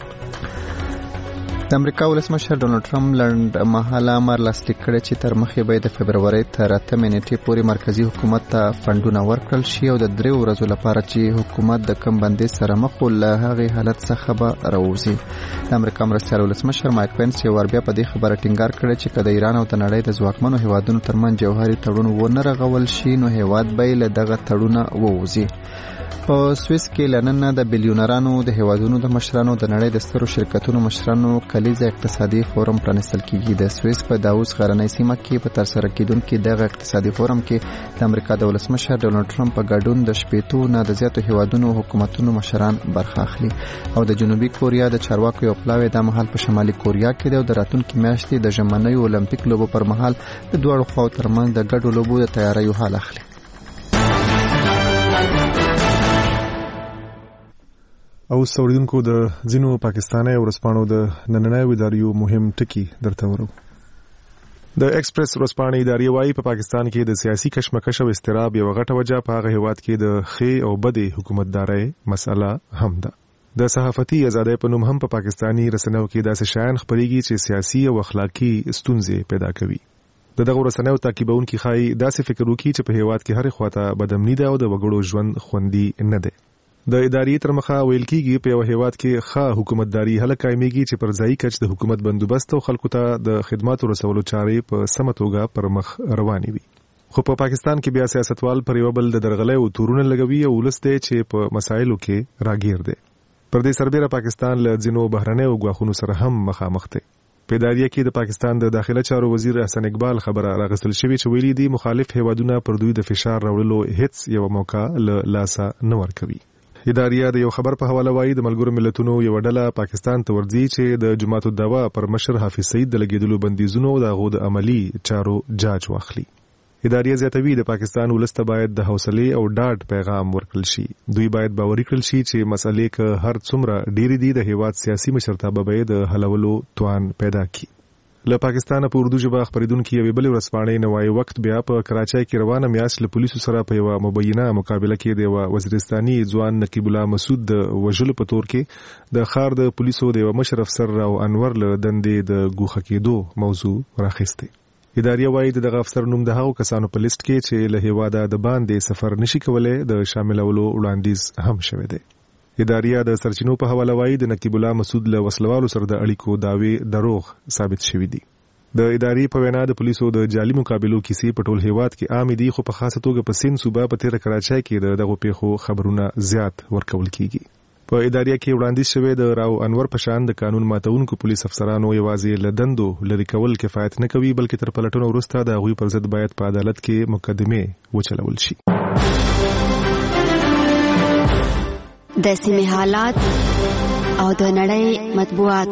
د امریکا ولسمشر ډونالد ټرمپ لنډ مهاله امر لاسلیک کړی چې تر مخې به د فبرवरी تر 8 نیټې پورې مرکزی حکومت ته فندونه ورکړل شي او د 3 ورځو لپاره چې حکومت د کم بندي سره مخ له هغه حالت څخه به راوځي. د امریکا مرستیال ولسمشر مایک پنس یو ور بیا په دې خبره ټینګار کړی چې کله ایران او د نړۍ د ځواکمنو هیوادونو ترمنځ جوهري تړون ونه رغول شي نو هیواد به له دغه تړونه ووځي. په سویس کې لنن د بلیونرانو د هیوادونو د مشرانو د نړۍ د سترو شرکتونو مشرانو کلیزه اقتصادي فورم پرانستل کیږي. د سویس په داووس غرنۍ سیمه کې په تر سره کېدونکو دغه اقتصادي فورم کې د امریکا د ولسمشر ډونالد ټرمپ په ګډون د شپېتو نه د زیاتو هیوادونو حکومتونو مشران برخه اخلي او د جنوبي کوریا د چارواکو یو پلاوی د مهال په شمالي کوریا کې د راتلونکي میاشتې د ژمنۍ اولمپیک لوبو پر مهال د دوه خواو ترمنځ د ګډو لوبو د تیاریو حال اخلي. او سوریدونکو د ځینو پاکستاني ورسپانو د نننۍ اداریو مهم ټکی درته ورو. د ایکسپریس ورسپانې ادارې وايي په پاکستان کې د سیاسي کشمکش او استراب یو غټه وجه په هغه هیواد کې د خې او بدې حکومتدارۍ مسله هم ده. د صحافتي ازادۍ په نوم هم په پاکستانی رسنیو کې داسې شایان خپرېږي چې سیاسي او اخلاقی ستونزې پیدا کوي. دغه رسنیو تعقیبونکي خای داسې فکر وکړي چې په هیواد کې هر خواته بدامني ده او د وګړو ژوند خوندي نه ده. د ادارې تر مخه ویل کیږي په یو هیواد کې ښه حکومتداري هله قائميږي چې پر ځای کچ د حکومت بندوبست او خلکو ته د خدماتو رسولو چارې په سمه توګه پر مخ روانې وي. خو په پاکستان کې بیا سیاستوال پر یو بل د درغلې او تورونه لګوي او ولسته چې په مسایلو کې راګیر دي. پر دې سربېره پاکستان له ځینو بهرنیو غواخونو سره هم مخامخ دی. په ادارې کې د پاکستان د داخله چارو وزیر احسان اقبال خبره راغستل شوې چې ویلي دي مخالف هیوادونه پر دوی د فشار راوړلو هیڅ یو موقع له لاسه نه ورکوي. ادارې د یو خبر په حواله وايي د ملګرو ملتونو یو ډله پاکستان ته ورځي چې د جماعت الدعوا پر مشر حافظ سعید د لګیدلو بندیزونو د غو د عملی چارو جاج واخلي. ادارې زیاتوي د پاکستان ولسته باید د حوصله او ډاډ پیغام ورکړل شي. دوی باید باور کړل شي چې مسلې که هر څومره ډېری دي د هیواد سیاسي مشرتابه به د حلولو توان پیدا کړي. له پاکستان په اردو ژبه خبرېدونکو یو بل ورسپانې نوای وخت بیا په کراچۍ کې روانه میاشت له پولیسو سره په یو مبینه مقابله کې د وزیرستاني ځوان نقیب الله مسعود د وژلو په تور کې د خار د پولیسو د مشر افسر او انور له دندې د ګوښه کېدو موضوع راخسته. ادارې وايي دغه افسر نوم د هغو کسانو په لیست کې چې له هیواده د باندې سفر نشي کولای د شاملولو وړاندیز هم شوی دی. ادارې د سرچینو په حواله وايي د نقیب الله مسعود له وسلوالو سره د اړیکو داوی دروغ ثابت شوی دي. د ادارې په وینا د پولیسو د جعلي مقابلو کیسې په ټول هیواد کې عام دي خو په خاصه توګه په سین صوبه په تیر کراچۍ کې دغه پیښو خبرونه زیات ورکول کیږي. په ادارې کې وړاندیز شوی د راو انور پشان د قانون ماتونکو پولیس افسرانو یوازې لدندو لری کول کفایت نه کوي بلکې تر پلټنو وروسته د غوي پر ضد باید په عدالت کې مقدمه وچلول شي. د سیمې حالات او د نړۍ مطبوعات.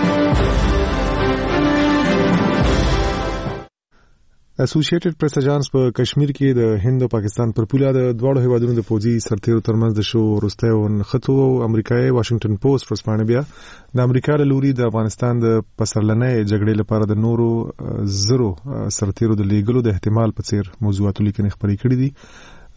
اسوسییټډ پریس اژانس په کشمیر کې د هند او پاکستان پر پوله د دواړو هیوادونو د فوجي سرتیرو ترمنځ د شو وروستیو نښتو او امریکایي واشنگټن پوسټ ورسپانه بیا د امریکا له لوري د افغانستان د پسرلنۍ جګړې لپاره د نورو زرو سرتیرو د لیګلو د احتمال په څیر موضوعاتو لیکنې خبرې کړې دي.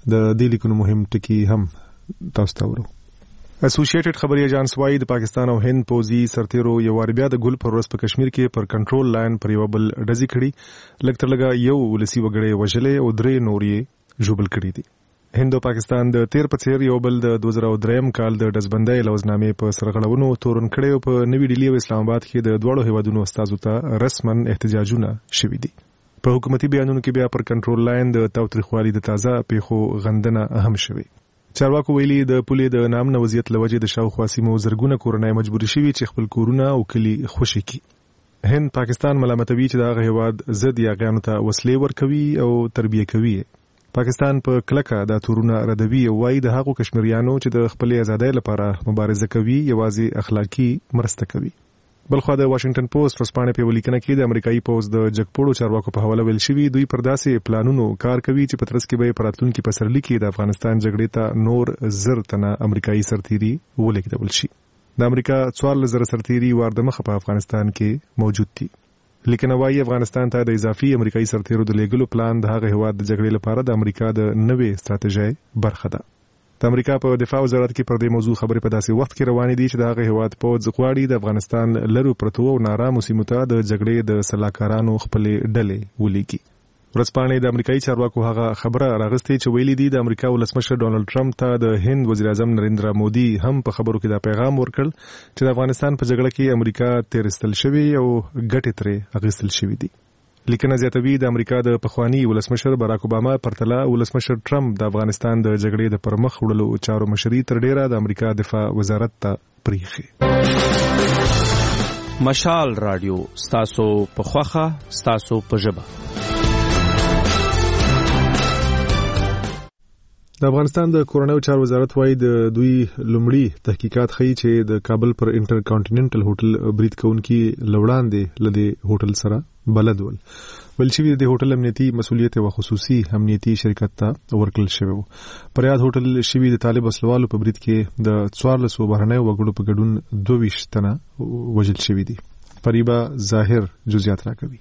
د دې لیکونو مهم ټکي هم تاسو ته ورو. اسوسییټډ خبري ایجنس وايي د پاکستان او هند پوځي سرتیرو یو وار بیا د ګل پر ورځ په کشمیر کې پر کنټرول لاین پر یو بل ډزې کړي، لږ تر لږه یو ولسی وګړي وژلې او 3 نور یې ژوبل کړي دي. هند او پاکستان د تیر په څیر یو بل د 2003 کال د ډزبندۍ لوزنامې په سرغړونو تورن کړي او په نوې ډیلی او اسلام آباد کې د دوړو هیوادونو استازو ته رسمن احتجاجونه شوي دي. په حکومتي بیانونو کې بیا پر کنټرول لاین د تاوتریخوالي د تازه پیښو غندنه اهم شوي. چارواکو ویلي د پولې د نامنه وضعیت لوجې د شاوخوا سیمو زرګونه کورنۍ مجبوري شوي چې خپل کورونه او کلي خوشي کړي. هند پاکستان ملامتوي چې د هغه هیواد ضد یاغیانو ته وسلې ورکوي او تربیه کوي. پاکستان په کلکه د تورونه ردوي او وايي د هغو کشمیریانو چې د خپل ازادۍ لپاره مبارزه کوي یوازې اخلاقی مرسته کوي. بلخو د واشنگټن پوسټ ورځپاڼې په ولیکنه کې د امریکایي پوز د جګپوړو چارواکو په حواله ویل شوی دوی پر داسې پلانونو کار کوي چې په ترڅ کې به پراتلونکو پسرلي کې د افغانستان جګړې ته نور زر تنه امریکایي سرتیري ولېږدول شي. د امریکا 14,000 سرتیري وارد مخه په افغانستان کې موجود دي. لیکن وايي افغانستان ته د اضافي امریکایي سرتیرو د لیږلو پلان د هغه هواد د جګړې لپاره د امریکا د نوې ستراتیژۍ برخه ده. د امریکا په دفاع وزارت کې پر دې موضوع خبرې په داسې وخت کې روانې دي چې د هغه هواد پوځ غواړي د افغانستان لرو پرتو او نارامو سیمو ته د جګړې د سلاکارانو خپلې ډلې ولېږي. ورځپاڼې د امریکایي چارواکو هغه خبره راغستې چې ویلي دي د امریکا ولسمشر ډونالد ټرمپ ته د هند وزیر اعظم نریندرا مودي هم په خبرو کې دا پیغام ورکړ چې د افغانستان په جګړه کې امریکا تیرستل شوی او ګټې ترې اخیستل شوی دي. لیکنه زیاتوي د امریکا د پخوانی ولسمشر باراک اوباما پرتله ولسمشر ټرمپ د افغانستان د جګړې د پرمخ وړلو چارو مشري تر ډیره د امریکا دفاع وزارت ته پریخي. مشال رادیو ستاسو په خوخه ستاسو په ژبه. د افغانستان د کورنیو چارو وزارت وايي د دوی لومړی تحقیقات ښیي چې د کابل پر انټر کانټیننټل هوټل برید کوونکي لوړاندې لدی هوټل سره بلد ول چې د هوټل امنیتي مسؤلیت او خصوصي امنیتي شرکت ته ورکړل شوی و. پر یاد هوټل شوی د طالب وسلوالو په برید کې د 1400 بهرنیو وګړو په ګډون 22 تنه وژل شوی دي. فریبا ظاهر جزئیات راکوي.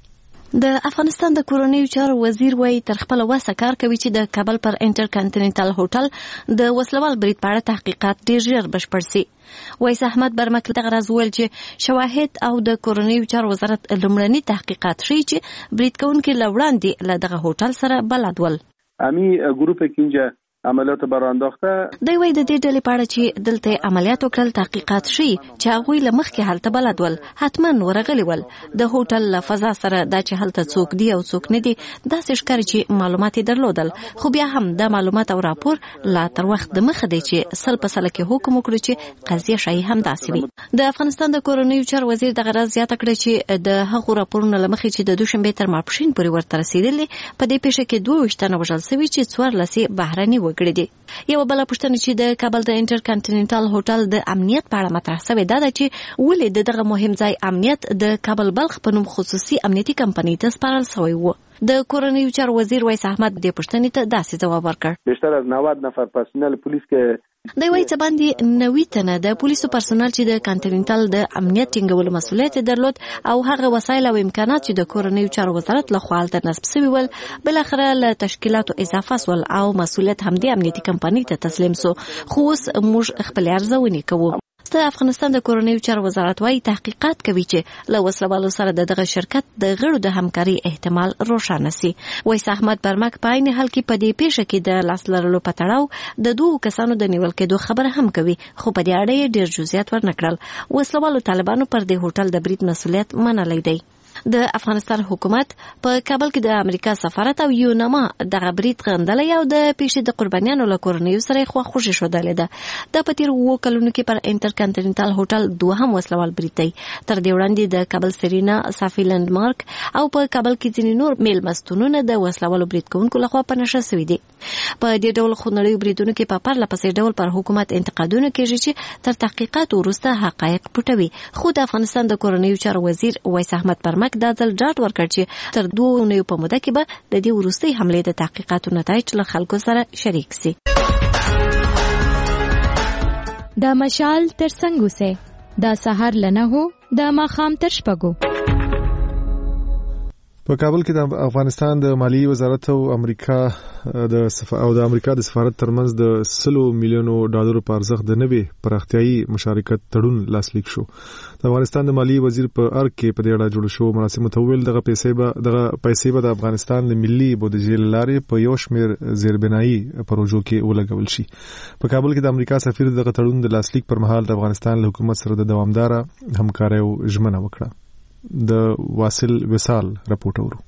د افغانستان د کورنیو چارو وزیر وایي تر خپل وسه کار کوي چې د کابل پر انټر کانټیننټل هوټل د وسلوال برید په اړه تحقیقات ډیر ژر بشپړ شي. وایس احمد برمک دغه راز ویل چې شواهد او د کورنیو چارو وزارت لومړني تحقیقات ښیي چې برید کوونکي لوړاندې له دغه هوټل سره بلد ول. امی ګروپ کې اینجا عملیات برانداخته دوی وایي د دې ډلې په اړه چې دلته عملیات وکړل تحقیقات شي چې هغوی له مخکې هلته بلد ول حتما ورغلي ول. د هوټل له فضا سره دا چې هلته څوک دی او څوک نه دی داسې ښکاري چې معلومات درلودل، خو بیا هم دا معلومات او راپور لا تر وخت د مخه دی چې سل په سل کې حکم وکړي چې قضیه شایي هم داسې وي. د افغانستان د کورنیو چارو وزیر دغه راز زیاته کړه چې د هغو راپورونو له مخې چې د دوشنبې تر ماپښین پورې ورته رسیدلي په دې پیښه کې 22 تنه وژل شوي چې 14 بهرني وګړي دي. یو بل پوښتنه چې د کابل د انټر کانټیننټل هوټل د امنیت په اړه مطرح شوې ده چې ولې دغه مهم ځای امنیت د کابل بلخ په نوم خصوصي امنیتي کمپنۍ ته سپارل شوی و. د کورنیو چارو وزیر وایس احمد د پوښتنې ته داسې ځواب ورکړ. بیشتر از 90 نفر پرسنل پولیس کې دوی وایي چې باندې 90 تنه د پولیسو پرسنل چې د کانټیننټل د امنیت ټینګولو مسؤلیت درلود او هغه وسایل او امکانات چې د کورنیو چارو وزارت لخوا هلته نصب شوي ول بل اخره له تشکیلاتو اضافه سول او مسؤلیت هم د امنیتي کمپنۍ ته تسلیم سو. خو اوس موږ خپل ارزونې کوو. د افغانستان د کورنیو چارو وزارت وايي تحقیقات کوي چې له وسلوالو سره دغه شرکت د غړو د همکاري احتمال روښانه سي. وایس احمد برمک په عین حال کې په دې پیښه کې د لاس لرلو په تړاو د دوه کسانو د نیول کېدو خبره هم کوي، خو په دې اړه ډیر جزئیات ورنکړل. وسلوالو طالبانو پر دې هوټل د برید مسؤلیت منلی دی. د افغانستان حکومت په کابل کې د امریکا سفارت او یونما دغه برید غندلی او د پیښې د قربانیانو له کورنیو سره خواخوږي ښودلې ده. د په تېرو 2 کلونو کې پر انټر کانټیننټل هوټل دوهم وسلوال برید دی. تر دې وړاندې د کابل سرینا صافي لندمارک او په کابل کې ځینې نور میلمستونونه د وسلوالو برید کوونکو لخوا په نښه شوي دي. په دې ډول خونړیو بریدونو کې په پرله پسې ډول پر حکومت انتقادونه کېږي چې تر تحقیقات وروسته حقایق پټوي. خو د افغانستان د کورنیو چارو وزیر وایس احمد برمک دا ځل ډاډ ورکړ چې تر 2 اونیو په موده کې به د دې وروستۍ حملې د تحقیقاتو نتایج له خلکو سره شریک سي. دا مشال تر څنګه سه دا سحر لنه هو دا ماخام تر شپږو. په کابل کې د افغانستان د مالیې وزارت او امریکا د سفارت ترمنځ د 100 میلیونو ډالرو په ارزښت د نوي پراختیايي مشارکت تړون لاسلیک شو. د افغانستان د مالیې وزیر په ارګ کې په دې اړه جوړ شو مراسمو ته ویل دغه پیسې به د افغانستان د ملي بودیجې لارې په یو شمېر زیربنایي پروژو کې ولګول شي. په کابل کې د امریکا سفیر دغه تړون د لاسلیک پر مهال د افغانستان له حکومت سره د دوامداره همکارۍ ژمنه وکړه. د واصل وصال رپورټ اورو.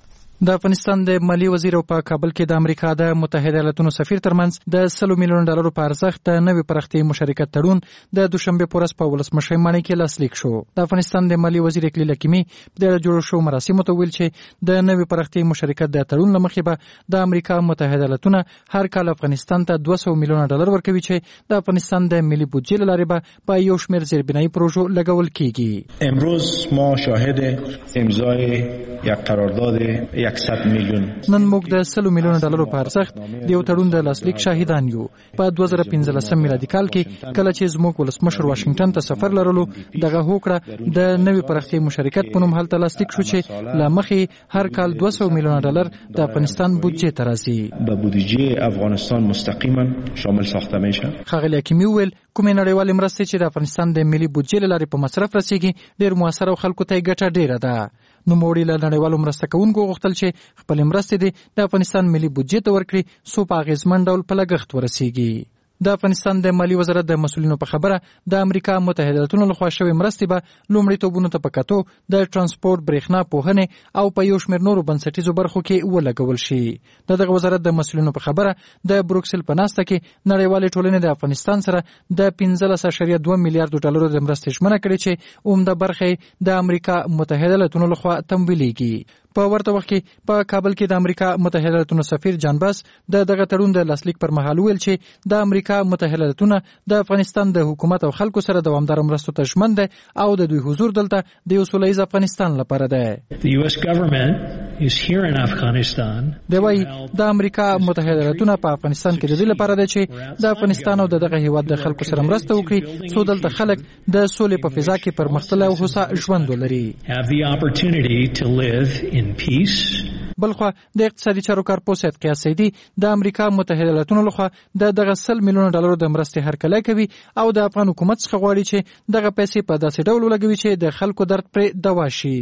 د افغانستان د مالی وزیر په کابل کې د امریکا د متحده ایالاتونو سفیر ترمنځ د 100 میلیون ډالرو په ارزښت د نوي پراختیايي مشارکت تړون د دوشنبه په ورځ په ولسمشر ماڼۍ کې لاسلیک شو. د افغانستان د مالی وزیر اقلیل حکیمي د جوړ شو مراسمو ته ویل چې د نوي پراختیايي مشارکت د تړون لمخې به د امریکا متحده ایالاتونو هر کال افغانستان ته 200 میلیون ډالر ورکوي چې د افغانستان د ملي بودجې لارې به په یو شمېر زیربنایي پروژو لګول کیږي. امروز ما شاهد امضای یک قرارداد 100 میلیون نن موږ د 100 میلیون ډالرو په ارزښت د یو تړون د لاسلیک شاهدان یو. په 2015 میلادي کال کې کله چې زموږ ولسمشر واشنگټن ته سفر لرلو دغه هوکړه د نوي پراختیايي مشارکت په نوم هلته لاسلیک شو چې لمخې هر کال 200 میلیون ډالر د افغانستان بودجې ته راځي. به بودجه افغانستان مستقیما شامل ساخته میشه. ښاغلی حکیمي ویل کومې نړیوالې مرستې چې د افغانستان د ملي بودجې لارې په مصرف رسیږي ډېر موثر او خلکو ته ګټه ډېره ده. نو موړي له نړیوالو مرسته کوونکو غوښتل چې خپل مرستې د افغانستان ملي بودجې ته ورکړي سو په اغیزمن ډول په لګښت ورسیږي. د افغانستان د مالی وزارت د مسؤلینو په خبره د امریکا متحده ایالاتونو لخوا شوې مرستې به لومړیتوبونو ته په کتو د ترانسپورت، برېښنا، پوهنې او په یو شمېر نورو بنسټیزو برخو کې ولګول شي. دغه وزارت د مسؤلینو په خبره د بروکسل په ناسته کې نړیوالې ټولنې د افغانستان سره د 15.2 میلیارډ ډالرو د مرستې ژمنه کړې چې عمده برخه د امریکا متحده ایالاتونو لخوا تمویلېږي. په ورته وخت کې په کابل کې د امریکا متحده ایالاتونو سفیر جان باس دغه تړون د لاسلیک پر مهال ویل چې د امریکا متحده ایالاتونو د افغانستان د حکومت او خلکو سره دوامدار مرستو ته ژمن ده او د دوی حضور دلته د یو سوله ییز افغانستان لپاره ده. The US government is here in Afghanistan. دوی د امریکا متحده ایالاتونو په افغانستان کې د دې لپاره ده چې د افغانستان او دغه هیواد د خلکو سره مرسته وکړي څو دلته خلک د سولې په فضا کې پرمختللی او هوسا ژوند ولري. Have the opportunity to live in peace. بلخوا د اقتصادي چارو کارپوه سید قیاس سیدي د امریکا متحده ایالاتونو لخوا دغه 100 میلیون ډالرو د مرستې هرکلی کوي او د افغان حکومت څخه غواړي چې دغه پیسې په داسې ډول ولګوي چې د خلکو درد پرې دوا شي.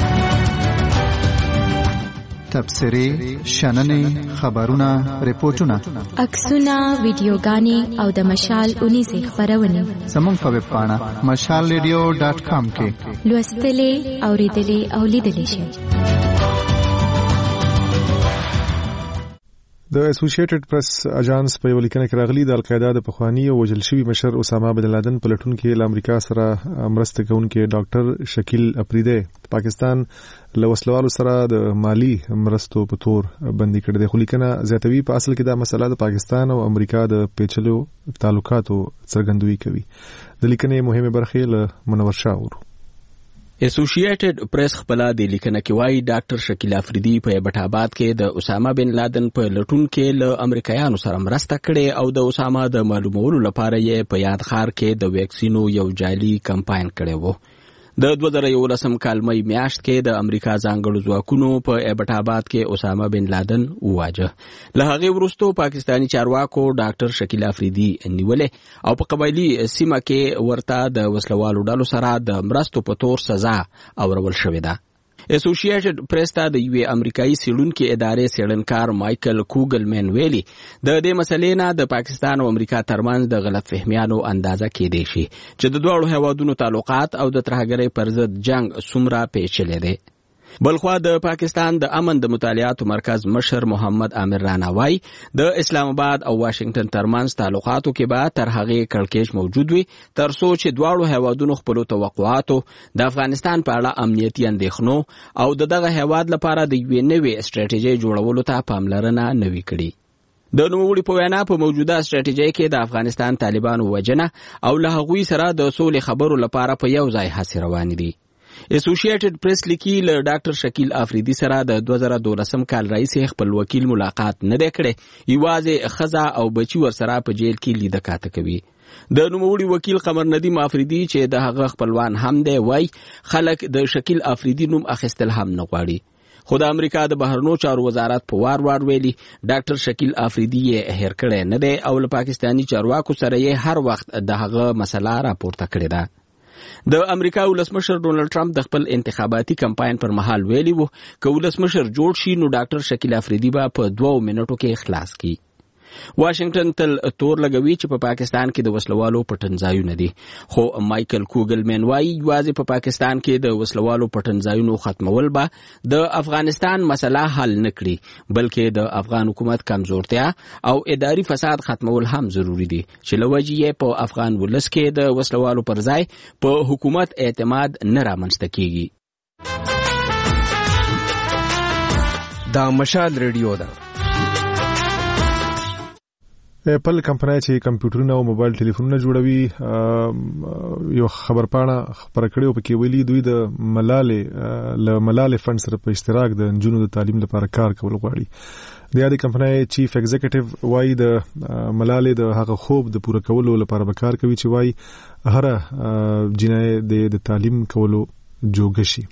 تبصرې، شننې، خبرونه، ریپورتونه، عکسونه، ویډیوګانې او د مشال 19 خبرونه زموږ په ویب پاڼه mashalradio.com کې لوستلې، اوریدلې او لیدلې شئ. د اسوسییټډ پریس اژانس په یو لیکنه کې راغلي د القاعده د پخوانی او وژل شوی مشر اسامه بن لادن په لټون کې له امریکا سره مرسته کوونکی ډاکټر شکیل افریدی پاکستان له وسلوالو سره د مالی مرستو په تور بندي کړی دی. خو لیکنه زیاتوي په اصل کې دا مسله د پاکستان او امریکا د پیچلو تعلقاتو څرګندوي کوي. د لیکنې مهمه برخه له منور شاه ورو. اسوسییټډ پریس خپل د لیکنه کې وایي ډاکټر شکیل افریدی په بټ آباد کې د اسامه بن لادن په لټون کې له امریکایانو سره مرسته کړې او د اسامه د معلومولو لپاره یې په یاد خار کې د ویکسینو یو جعلي کمپاین کړی و. د 2011 کال مې میاشت کې د امریکا ځانګړو ځواکونو په ایبټ آباد کې اسامه بن لادن وواجه. له هغې وروسته پاکستاني چارواکو ډاکټر شکیل افریدی نیولې او په قبایلي سیمه کې ورته د وسلوالو ډلو سره د مرستو په تور سزا اورول شوې ده. اسوسییټډ پریس ته د یوې امریکایي څېړونکي ادارې څېړنکار مایکل کوګلمن ویلي د دې مسلې نه د پاکستان او امریکا ترمنځ د غلط فهمیانو اندازه کېدی شي چې د دواړو هیوادونو تعلقات او د ترهګرۍ پر ضد جنگ څومره پیچلی دی. بلخوا د پاکستان د امن د مطالعاتو مرکز مشر محمد عامر رانا وایي د اسلام آباد او واشنگټن ترمنځ تعلقاتو کې به تر هغې کړکېچ موجود وي تر څو چې دواړو هیوادونو خپلو توقعاتو د افغانستان په اړه امنیتي اندېښنو او دغه هیواد لپاره د یوې نوې سټریټیژۍ جوړولو ته پاملرنه نوي کړي. د نوموړي په وینا په موجوده سټریټیژۍ کې د افغانستان طالبانو وژنه او له هغوی سره د سولې خبرو لپاره په یو ځای هڅې روانې دي. اسوسییټډ پریس لیکي له ډاکټر شکیل افریدی سره د 2012 کال راهیسې خپل وکیل ملاقات نه دی کړی، یوازې ښځه او بچي ورسره په جیل کې لیده کاته کوي. د نوموړي وکیل قمر ندیم افریدی چې د هغه خپلوان هم دی وایي خلک د شکیل افریدی نوم اخیستل هم نه غواړي. خو د امریکا د بهرنیو چارو وزارت په وار ویلي ډاکټر شکیل افریدي یې هیر کړی نه دی او له پاکستاني چارواکو سره یې هر وخت د هغه مسله راپورته کړې ده. د امریکا ولسمشر ډونالد ټرمپ د خپل انتخاباتي کمپاین پر مهال ویلي وو که ولسمشر جوړ شي نو ډاکټر شکیل افریدي به په 2 منټو کې خلاص کړي. واشنگټن تل تور لګوي چې په پاکستان کې د وسلوالو پټنځایونه دي، خو مایکل کوګلمن وايي یوازې په پاکستان کې د وسلوالو پټنځایونو ختمول به د افغانستان مسله حل نه کړي بلکې د افغان حکومت کمزورتیا او اداري فساد ختمول هم ضروری دي چې لوجې یې په افغان ولس کې د وسلوالو پر ځای په حکومت اعتماد نه رامنځته کیږي. دا مشال ریډیو ده. اپل کمپنۍ چې کمپیوټرونه او موبایل ټلیفونونه جوړوي یو خبرپاڼه خبره کړې او پکې ویلي دوی د ملالې فند سره په اشتراک د نجونو د تعلیم لپاره کار کول غواړي. د یادې کمپنۍ چیف ایگزیکټیو وايي د ملالې د هغه خوب د پوره کولو لپاره به کار کوي چې وايي هر جنۍ د تعلیم کولو جوګه شي.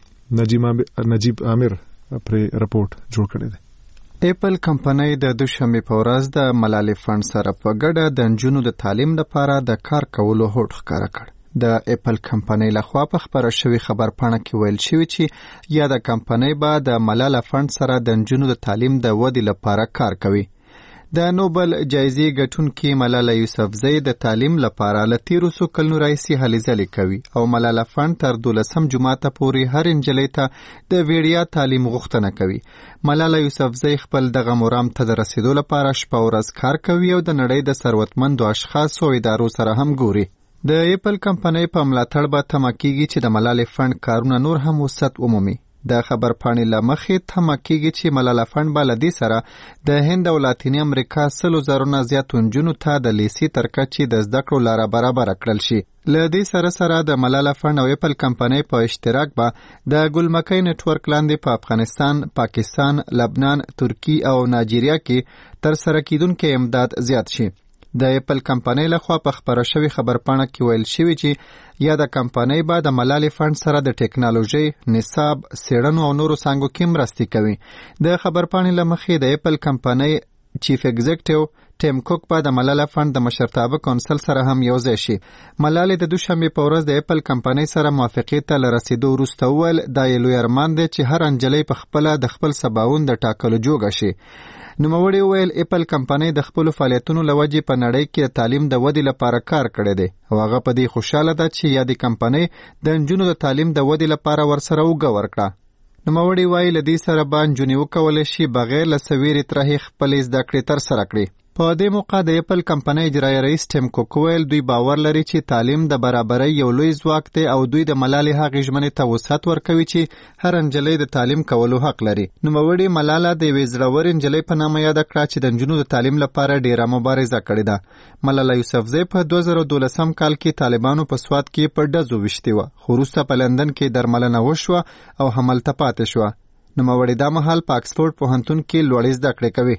نجیب عامر پر رپورت جوړ کړی دی. اپل کمپنۍ د دوشنبه په ورځ د ملالې فند سره په ګډه د نجونو د تعلیم لپاره د کار کولو هوډ ښکاره کړ. د اپل کمپنۍ لخوا په خبره شوی خبرپاڼه کې ویل شوی چې یا د کمپنۍ به د ملالې فند سره د نجونو د تعلیم د ودې لپاره کار کوي. د نوبل جایزې ګټونکي ملاله یوسفزۍ د تعلیم لپاره له 13 کلونو راهیسې هلې ځلې کوي او ملاله فند تر 12 جماعته پورې هر نجلۍ ته د ویډیا تعلیم غوښتنه کوي. ملاله یوسفزۍ خپل دغه مرام ته د رسیدو لپاره شپه ورځ کار کوي او د نړۍ د ثروتمندو اشخاصو او ادارو سره هم ګوري. د اپل کمپنۍ په ملاتړ به تمه کیږي چې د ملالې فند کارونه نور هم وسعت ومومي. د خبرپاڼې له مخې تمه کیږي چې ملاله فند به له دې سره د هند او لاتینې امریکا 100,000 نه زیاتو نجونو ته د لیسې تر کچې د زده کړو لاره برابره کړل شي. له دې سره د ملاله فند او اپل کمپنۍ په اشتراک به د ګلمکۍ نټورک لاندې په افغانستان، پاکستان، لبنان، ترکی او نایجیریا کې تر سره کیدونکي امداد زیات شي. د اپل کمپنۍ لخوا په خبره شوی خبرپاڼه کې ویل شوی چې یا د کمپنۍ به د ملالې فند سره د ټیکنالوژي، نصاب، څېړنو او نورو څانګو کې مرستې کوي. د خبرپاڼې له مخې د اپل کمپنۍ چیف ایگزیکټیو ټیم کوک به د ملالې فند د مشرتابه کونسل سره هم یوځای شي. ملالې د دوشنبه په ورځ د اپل کمپنۍ سره موافقې ته رسیدو وروسته وویل دا یې لوی ارمان دی چې هر نجلۍ په خپله د خپل سباوون د ټاکلو جوګه شي. نوموړي وویل اپل کمپنۍ د خپلو فعالیتونو له وجې په نړۍ کې د تعلیم د ودې لپاره کار کړی دی او هغه په دې خوشحاله ده چې یادې کمپنۍ د نجونو د تعلیم د ودې لپاره ورسره اوږه ورکړه. نوموړي وایي له دې سره به نجونې وکولی شي بغیر له څه ویرې ترهې خپلې زده کړې ترسره کړي. په دې موقع د اپل کمپنۍ اجرایي رئیس ټیم کوک ویل دوی باور لري چې تعلیم د برابرۍ یو لوی ځواک دی او دوی د ملالې هغې ژمنې ته وسعت ورکوي چې هر نجلۍ د تعلیم کولو حق لري. نوموړي ملاله د یوې زړورې نجلۍ په نامه یاده کړه چې د نجونو د تعلیم لپاره ډیره مبارزه کړې ده. ملاله یوسفزۍ په 2012 کال کې طالبانو په سوات کې په ډزو ویشتې وه خو وروسته په لندن کې درملنه وشوه او همالته پاتې شوه. نوموړي دا مهال په آکسفورډ پوهنتون کې لوړې زده کړې کوي.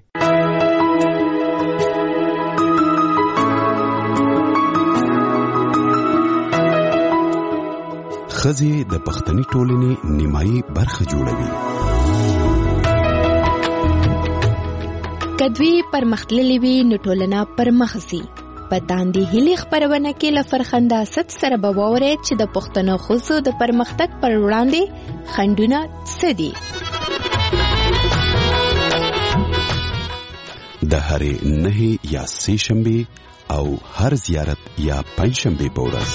ښځې د پښتني ټولنې نیمایي برخه جوړوي. که دوی پرمختللې وي نو ټولنه پرمخ ځي. په داندې هیلې خپرونه کې له فرخنده ست سره به واورئ چې د پښتنو ښځو د پرمختګ پر وړاندې خنډونه څه دي. د هرې 9 یا 3 شنبې او هر زیارت یا 5 شنبې په ورځ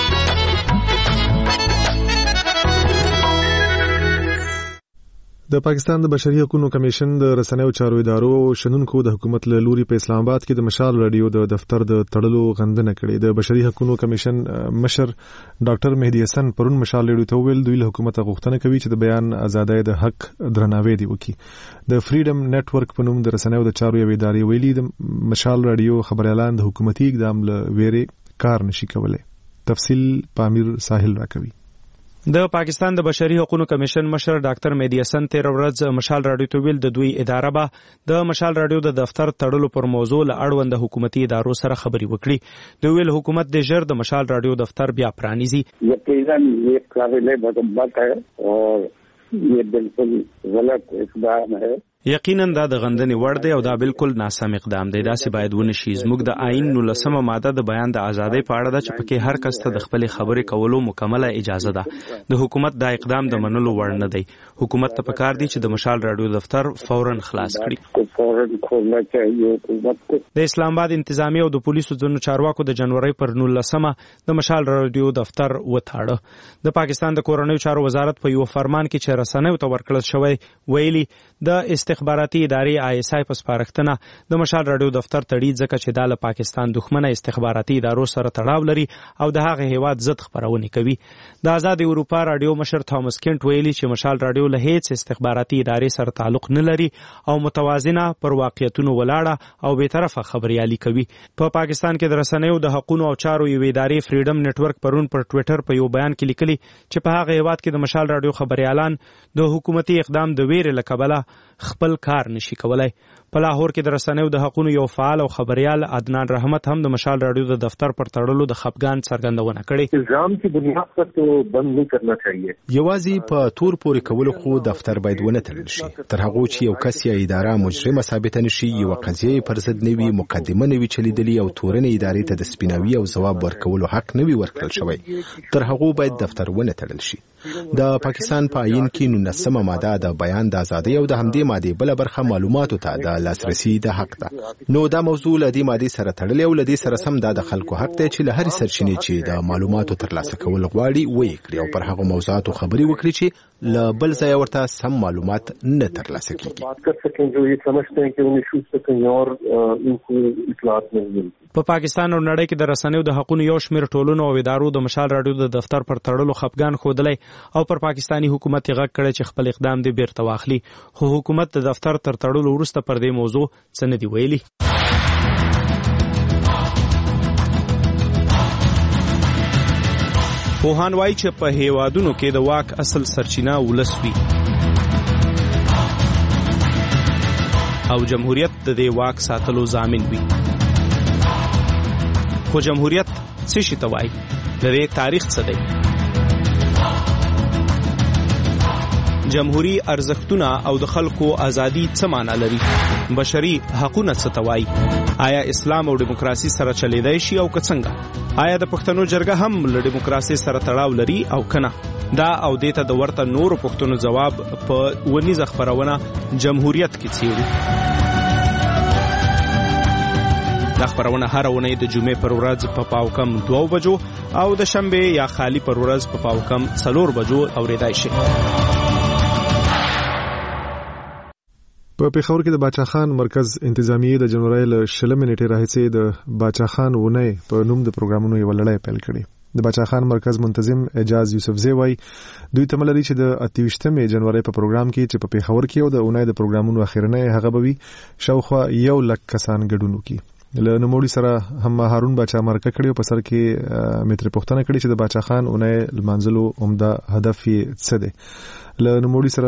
د پاکستان د بشري حقوقو کمیشن د رسنیو چارو ادارو شنونکو د حکومت له لوري په اسلام آباد کې د مشال رادیو د دفتر د تړلو غندنه کړې. د بشري حقوقو کمیشن مشر ډاکټر مهدي حسن پرون مشال رادیو ته ویل دوی له حکومت غوښتنه کوي چې د بیان ازادۍ د حق درناوی دی وکړي. د فریډم نتورک په نوم د رسنیو د چارو یو ادارې ویلي د مشال رادیو خبريالان د حکومتي اقدام له ویرې کار نشي کولای. تفصیل پامیر ساحل راکوي. د پاکستان د بشري حقوقو کمیشن مشر ډاکټر مهدي حسن تیر ورځ مشال رادیو ته ویل د دوی اداره به د مشال رادیو د دفتر تړلو پر موضوع له اړوند حکومتي ادارو سره خبري وکړي. دوی ویل حکومت د ژر د مشال رادیو دفتر بیا پرانیزي. یقینا یہ قابل مذمت ہے اور ये बिल्कुल गलत इकदाम है। یقینا دا د غندنې وړ دی او دا بالکل ناسم اقدام دی. داسې باید ونشي. زموږ د آئین 19 ماده د بیان د ازادۍ په اړه ده چې پکې هر کس ته د خپل خبرې کولو مکمله اجازه ده. د حکومت دا اقدام د منلو وړ نه دی. حکومت ته پکار دی چې د مشال رادیو دفتر فوراً خلاص کړي. د اسلام آباد انتظامی او د پولیسو ځینو چارواکو د جنوري پر 19 د مشال رادیو دفتر وتاړه. د پاکستان د کورنیو چارو وزارت په یو فرمان کې چې رسنیو ته ورکړل شوی ویلي د استخباراتي ادارې ISI په سپارښتنه د مشال رادیو دفتر تړي ځکه چې دا له پاکستان دښمنه استخباراتي ادارو سره تړاو لري او د هغه هیواد ضد خبرونه کوي. د آزاد اروپا رادیو مشر توماس کینټ ویلي چې مشال رادیو له هیڅ استخباراتي ادارې سره تعلق نه لري او متوازنه پر واقعیتونو ولاړه او به طرفه خبريالي کوي. په پاکستان کې د رسنیو د حقوقو او چارو یو ادارې فریډم نتورک پرون پر ټوئیټر په یو بیان کې لیکلي چې په هغه هیواد کې د مشال رادیو خبريالان د حکومتي اقدام د ویرې لکبله خپل کار نشي کولای. په لاهور کې د رسنیو د حقوقو یو فعال او خبريال عدنان رحمت هم د مشال رادیو د دفتر پر تړلو د خپګان څرګندونه کړې. الزام کی بنیاد پر تو بند نه کرنا چاهیے. یوازې په تور پورې کول خو دفتر باید ونه تړل شي. تر هغه چې یو کس یا اداره مجرمه ثابت نشي، یو قضیه پر ضد نوي مقدمه نوي چلیدلی او تورنه ادارې ته د سپیناوي او جواب ورکولو حق نوي ورکړل شوی، تر هغه باید دفتر ونه تړل شي. د پاکستان په آئین کې 19 ماده د بیان د ازادۍ او د همدې ماده بل برخه معلوماتو ته د لاسرسي د حق ده. نو دا موضوع له دې ماده سره تړلې او له دې سره سم د خلکو حق دی چې له هر سرچینې چې د معلوماتو ترلاسه کول غواړي وایي کړي او پر هغه موضوعاتو خبري وکړي چې له بل ځای ورته سم معلومات نه ترلاسه کیږي. په پاکستان او نړۍ کې د رسنیو د حقوقو یو شمېر ټولنو او ادارو د مشال رادیو د دفتر پر تړلو خپګان ښودلی او پر پاکستانی حکومت یې غږ کړی چې خپل اقدام دې بیرته واخلي، خو حکومت د دفتر تر تړلو وروسته پر دې موضوع څه نه دي ویلي. پوهان وایي چې په هیوادونو کې د واک اصل سرچینه ولس وي او جمهوریت د دې واک ساتلو ضامن وي. خو جمهوریت څه شي ته وایي؟ د دې تاریخ څه دی؟ جمهوری ارزښتونه او د خلکو ازادي څه معنا لري؟ بشري حقوقونه څه ته وایي؟ آیا اسلام او دیموکراسي سره چلیدای شي او که څنګه؟ آیا د پښتنو جرګه هم له دیموکراسي سره تړاو لري او کنه؟ دا او دیته د ورته نورو پښتنو جواب په ونیزه خبرونه جمهوریت کې څیړو. دا خبرونه هر ونې د جمعې پر ورځ په پاوکم 2 بجو او د شنبه یا خالی پر ورځ په پاوکم 4 بجو اوریدای شي. په پیښور کې د باچا خان مرکز انتظامیه د جنوري له 20 نیټې راهیسې د باچا خان ونې په نوم د پروګرامونو یو لړۍ پیل کړي. د باچا خان مرکز منتظم اعجاز یوسفزی وای دوی تمل لري چې د 28 جنوري په پروګرام کې چې په پیښور کې او د ونې د پروګرامونو اخیرنه هغه بوي شاوخوا 1 لک کسان ګډون وکړي. له نوموړي سره هم هارون باچا مرکه کړي او په سر کې متر پښتنه کړي چې د باچا خان ونې لمانځلو عمده هدف یې څه دی. له نوموړي سره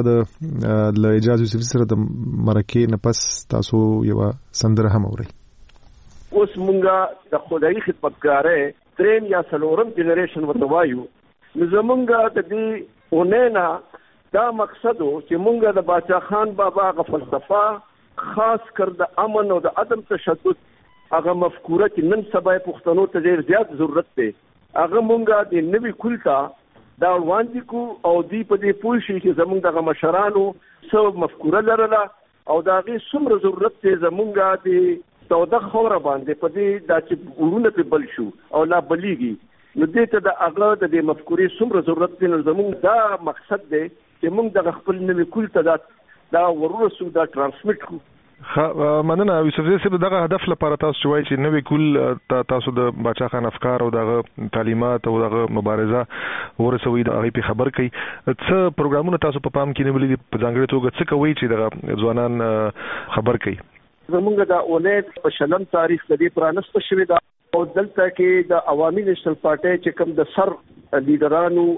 د اعجاز یوسفزي سره د مرکه نه پس تاسو یو سندره هم اورئ. اوس مونږه د خدای خدمتګارې تریم یا سلورم جنریشن ورته وایو، نو زمونږه د دې اونینا دا مقصد چې مونږه د باچا خان بابا غ فلسفه خاص کر د امن او د عدم تشدد هغه مفکوره چې نن سبا پښتنو ته ډېر زیات ضرورت دی، هغه مونږه د نوي کلتا دا وړاندې کو او دی په دې پوه شي چې زمونږ دغه مشرانو څه مفکوره لرله او د هغې څومره ضرورت دی زمونږ د توده خوره باندې په دې دا چې ورونه پرې بل شو او لا بلیږي، نو دې ته د هغه د دې مفکورې څومره ضرورت دی. نو زمونږ دا مقصد دی چې مونږ دغه خپل نوي کلته دا ورسو دا ترانسمیټ کړو. مننه یوسفزي صاحب، دغه هدف لپاره تاسو وایي چې نوې کول تاسو د باچا خان افکار او دغه تعلیمات او دغه مبارزه ورسوي د هغې په خبر کوي. څه پروګرامونه تاسو په پام کې نیولي دي په ځانګړې توګه څه کوئ چې دغه ځوانان خبر کوي؟ زمونږ د اونیت په 20 تاریخ د دې پرانسته شوې ده او دلته کې د عوامي نیشنل پارټۍ چې کوم د سر لیډرانو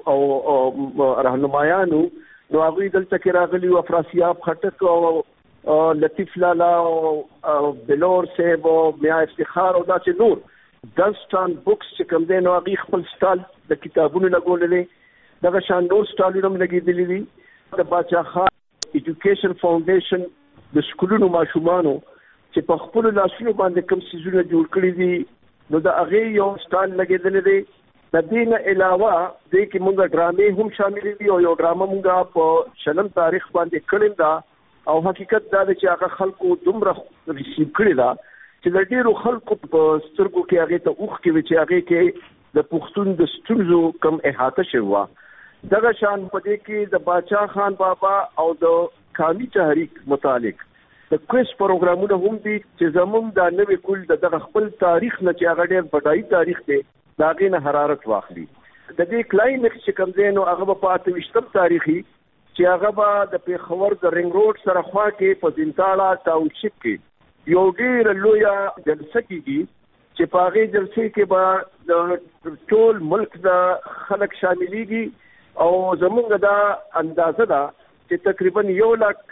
او راهنمایانو نو هغوی دلته کې راغلي وو، افراسیاب خټک او لطیف لالا او بلور صاحب او میا افتخار او دا چې نور دلستان بوکس چې کوم دی نو هغوی خپل سټال د کتابونو لګوللی، دغه شان نور سټالونه هم لګېدلي دي. د باچا خان ایجوکیشن فاونډیشن د سکولونو ماشومانو چې په خپل لاسونو باندې کوم سيزونه جوړ کړی دي نو د هغه یو سټال لګیدل دي. د دې نه علاوه د کې موږ ډرامې هم شامل دي او یو ډرامه موږ په شلم تاریخ باندې کړل دا او حقیقت دا چې هغه خلکو دومره ریسیو کړی دا چې د ډیرو خلکو په سترګو کې هغه ته اوخ کې چې هغه کې د پښتون د ستونزو کم احاطه شوه. دغه شان په دې کې د باچا خان بابا او د قومي تحریک متعلق د کویز پروګرامونه هم دي چې زموږ د نوې کول دغه خپل تاریخ نه چې هغه ډېر بډای تاریخ دی دا غینه حرارت واخلي. د دې کلایمکس چې کوم دی نو هغه په 28 تاریخي چې هغه به د پیښور د رنګ روډ سره خوا کې په زنتاړه ټاونشپ کې یو ډېر لوی جلسه کیږي چې په هغه جلسې کې به د ټول ملک د خلک شاملېږي او زمونږ دا اندازه ده چې تقریبا 1 لک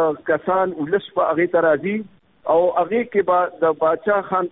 کسان ولس په هغه ترازی او هغه کې به د باچا خان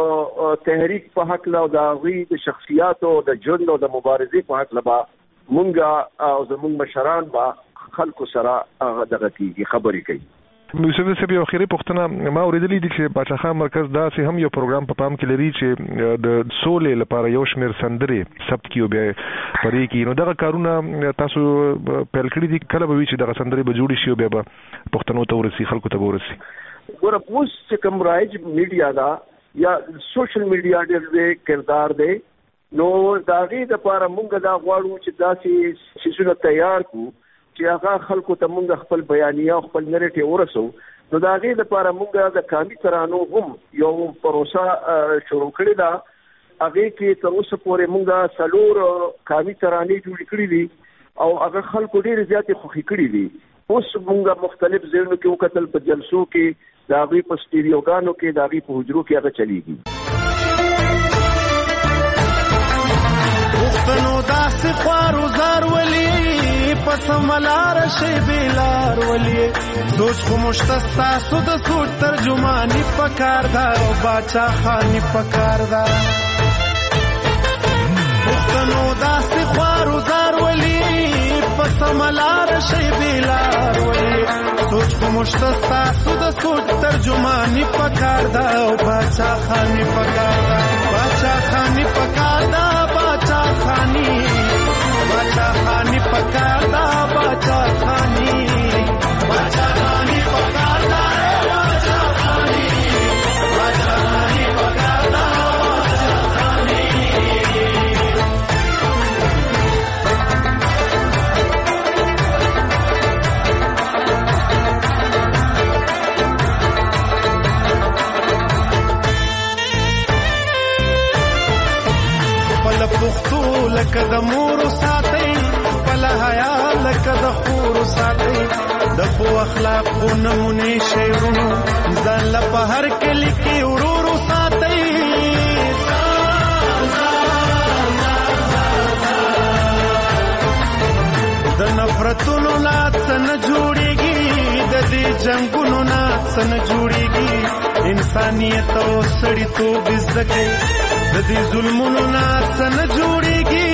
د تحریک په حق له د هغه د شخصیت او د ژوند او د مبارزې په حق له مونږه او زمونږ مشران به خلکو سره دغه کیږي خبرې کوي. یوسف صاحب یو اخیری پوښتنه ما اوریدلې دي چې باچا خان مرکز داسې هم یو پروګرام په پام کې لري چې د سولې لپاره یو شمېر سندرې ثبت کیو بیا پرې کې نو دغه کارونه تاسو پیل کړی دي کله به وی چې دغه سندرې به جوړې شي او بیا به پښتنو ته ورسي خلکو ته ورسي. ګوره اوس چې کوم رایج میډیا دا یا سوشل میډیا ډېر کردار دی نو دا غي د لپاره مونږ دا غواړو چې داسې شیزونه تیار کو چې هغه خلکو ته مونږ خپل بیانیه او خپل نریټیو ورسو. نو دا غي د لپاره مونږ د قومي ترانو هم یو پروسه شروع کړې ده. هغه کې تر اوسه پورې مونږ سلور قومي ترانې جوړ کړې دي او هغه خلکو ډېر زیاتې خوښي کړې دي. اوس مونږ مختلف ځایونو کې وکتل په جلسو کې دا غي په سټیریوګانو کې دا غي په حجرو کې هغه چلیږي. پښتنو داسې خوارو زار ولي پس ملار شي بلار ولي سوچ خو مشتستا سود سوچ ترجمانی پکار دا او باچا خانی پکار دا. پښتنو داسې خوارو زار ولي پس ملار شي بلار ولي سوچ خو مشتستا سود سوچ ترجمانی پکار دا او باچا خانی پکار دا. باچا خانی پکار دا باچا خانی باچا خانی پکار دا باچا خانی باچا خانی پکار دا باچا خانی باچا خانی پکار دا باچا خانی. پښتو لکه د مور ساتي بل حیا لکه د خور ساتي د خو اخلاق خو نمونه شیرونو ځان له په هر کلی کې ورورو ساتي. د نفرتونو لات نه جوړيږي د دې جنگونو نه نه جوړيږي انسانيت او سړیتوب زکه د دې ظلمونو نه څنګه جوړيږي.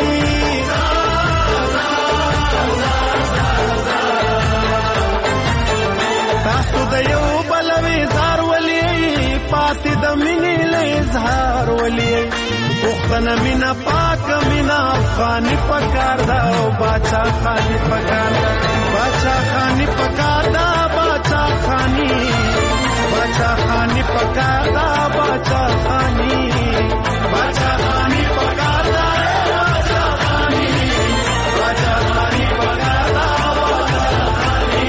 تاسو د یو بل وزار ولي پاتې د مینې له اظهار ولي پښتنه مینا پاک مینا افغاني پکار دا او باچا خاني پکار دا باچا خاني پکار دا باچا خاني باچا خاني پکار دا باچا خاني باچا خاني پکار دا باچا خاني باچا خاني پکار دا باچا خاني.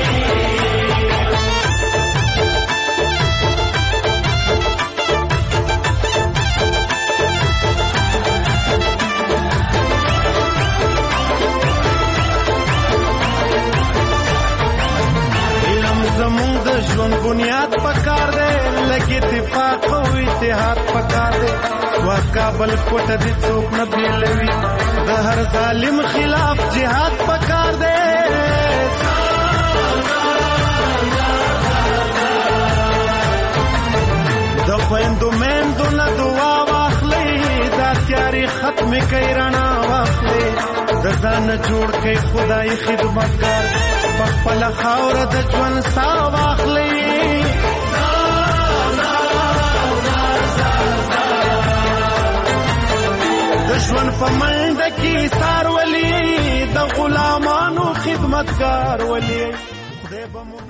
علم زموږ د ژوند بنیاد پکار دی لګي اتفاق او اتحاد پکار دی وکابل کوټ دي څوک نه بیلوي د هر ظالم خلاف جهاد پکار دی. د خويندو مېندو نه دعا واخلي دا تیاری ختم کوي رڼا واخلي د د ځان جوړ کړي خدای خدمتګار په خپل خاور د ژوند ساه واخلي د ژوند په منډه کې سار ولي د غلامانو خدمتګار ولي خدای به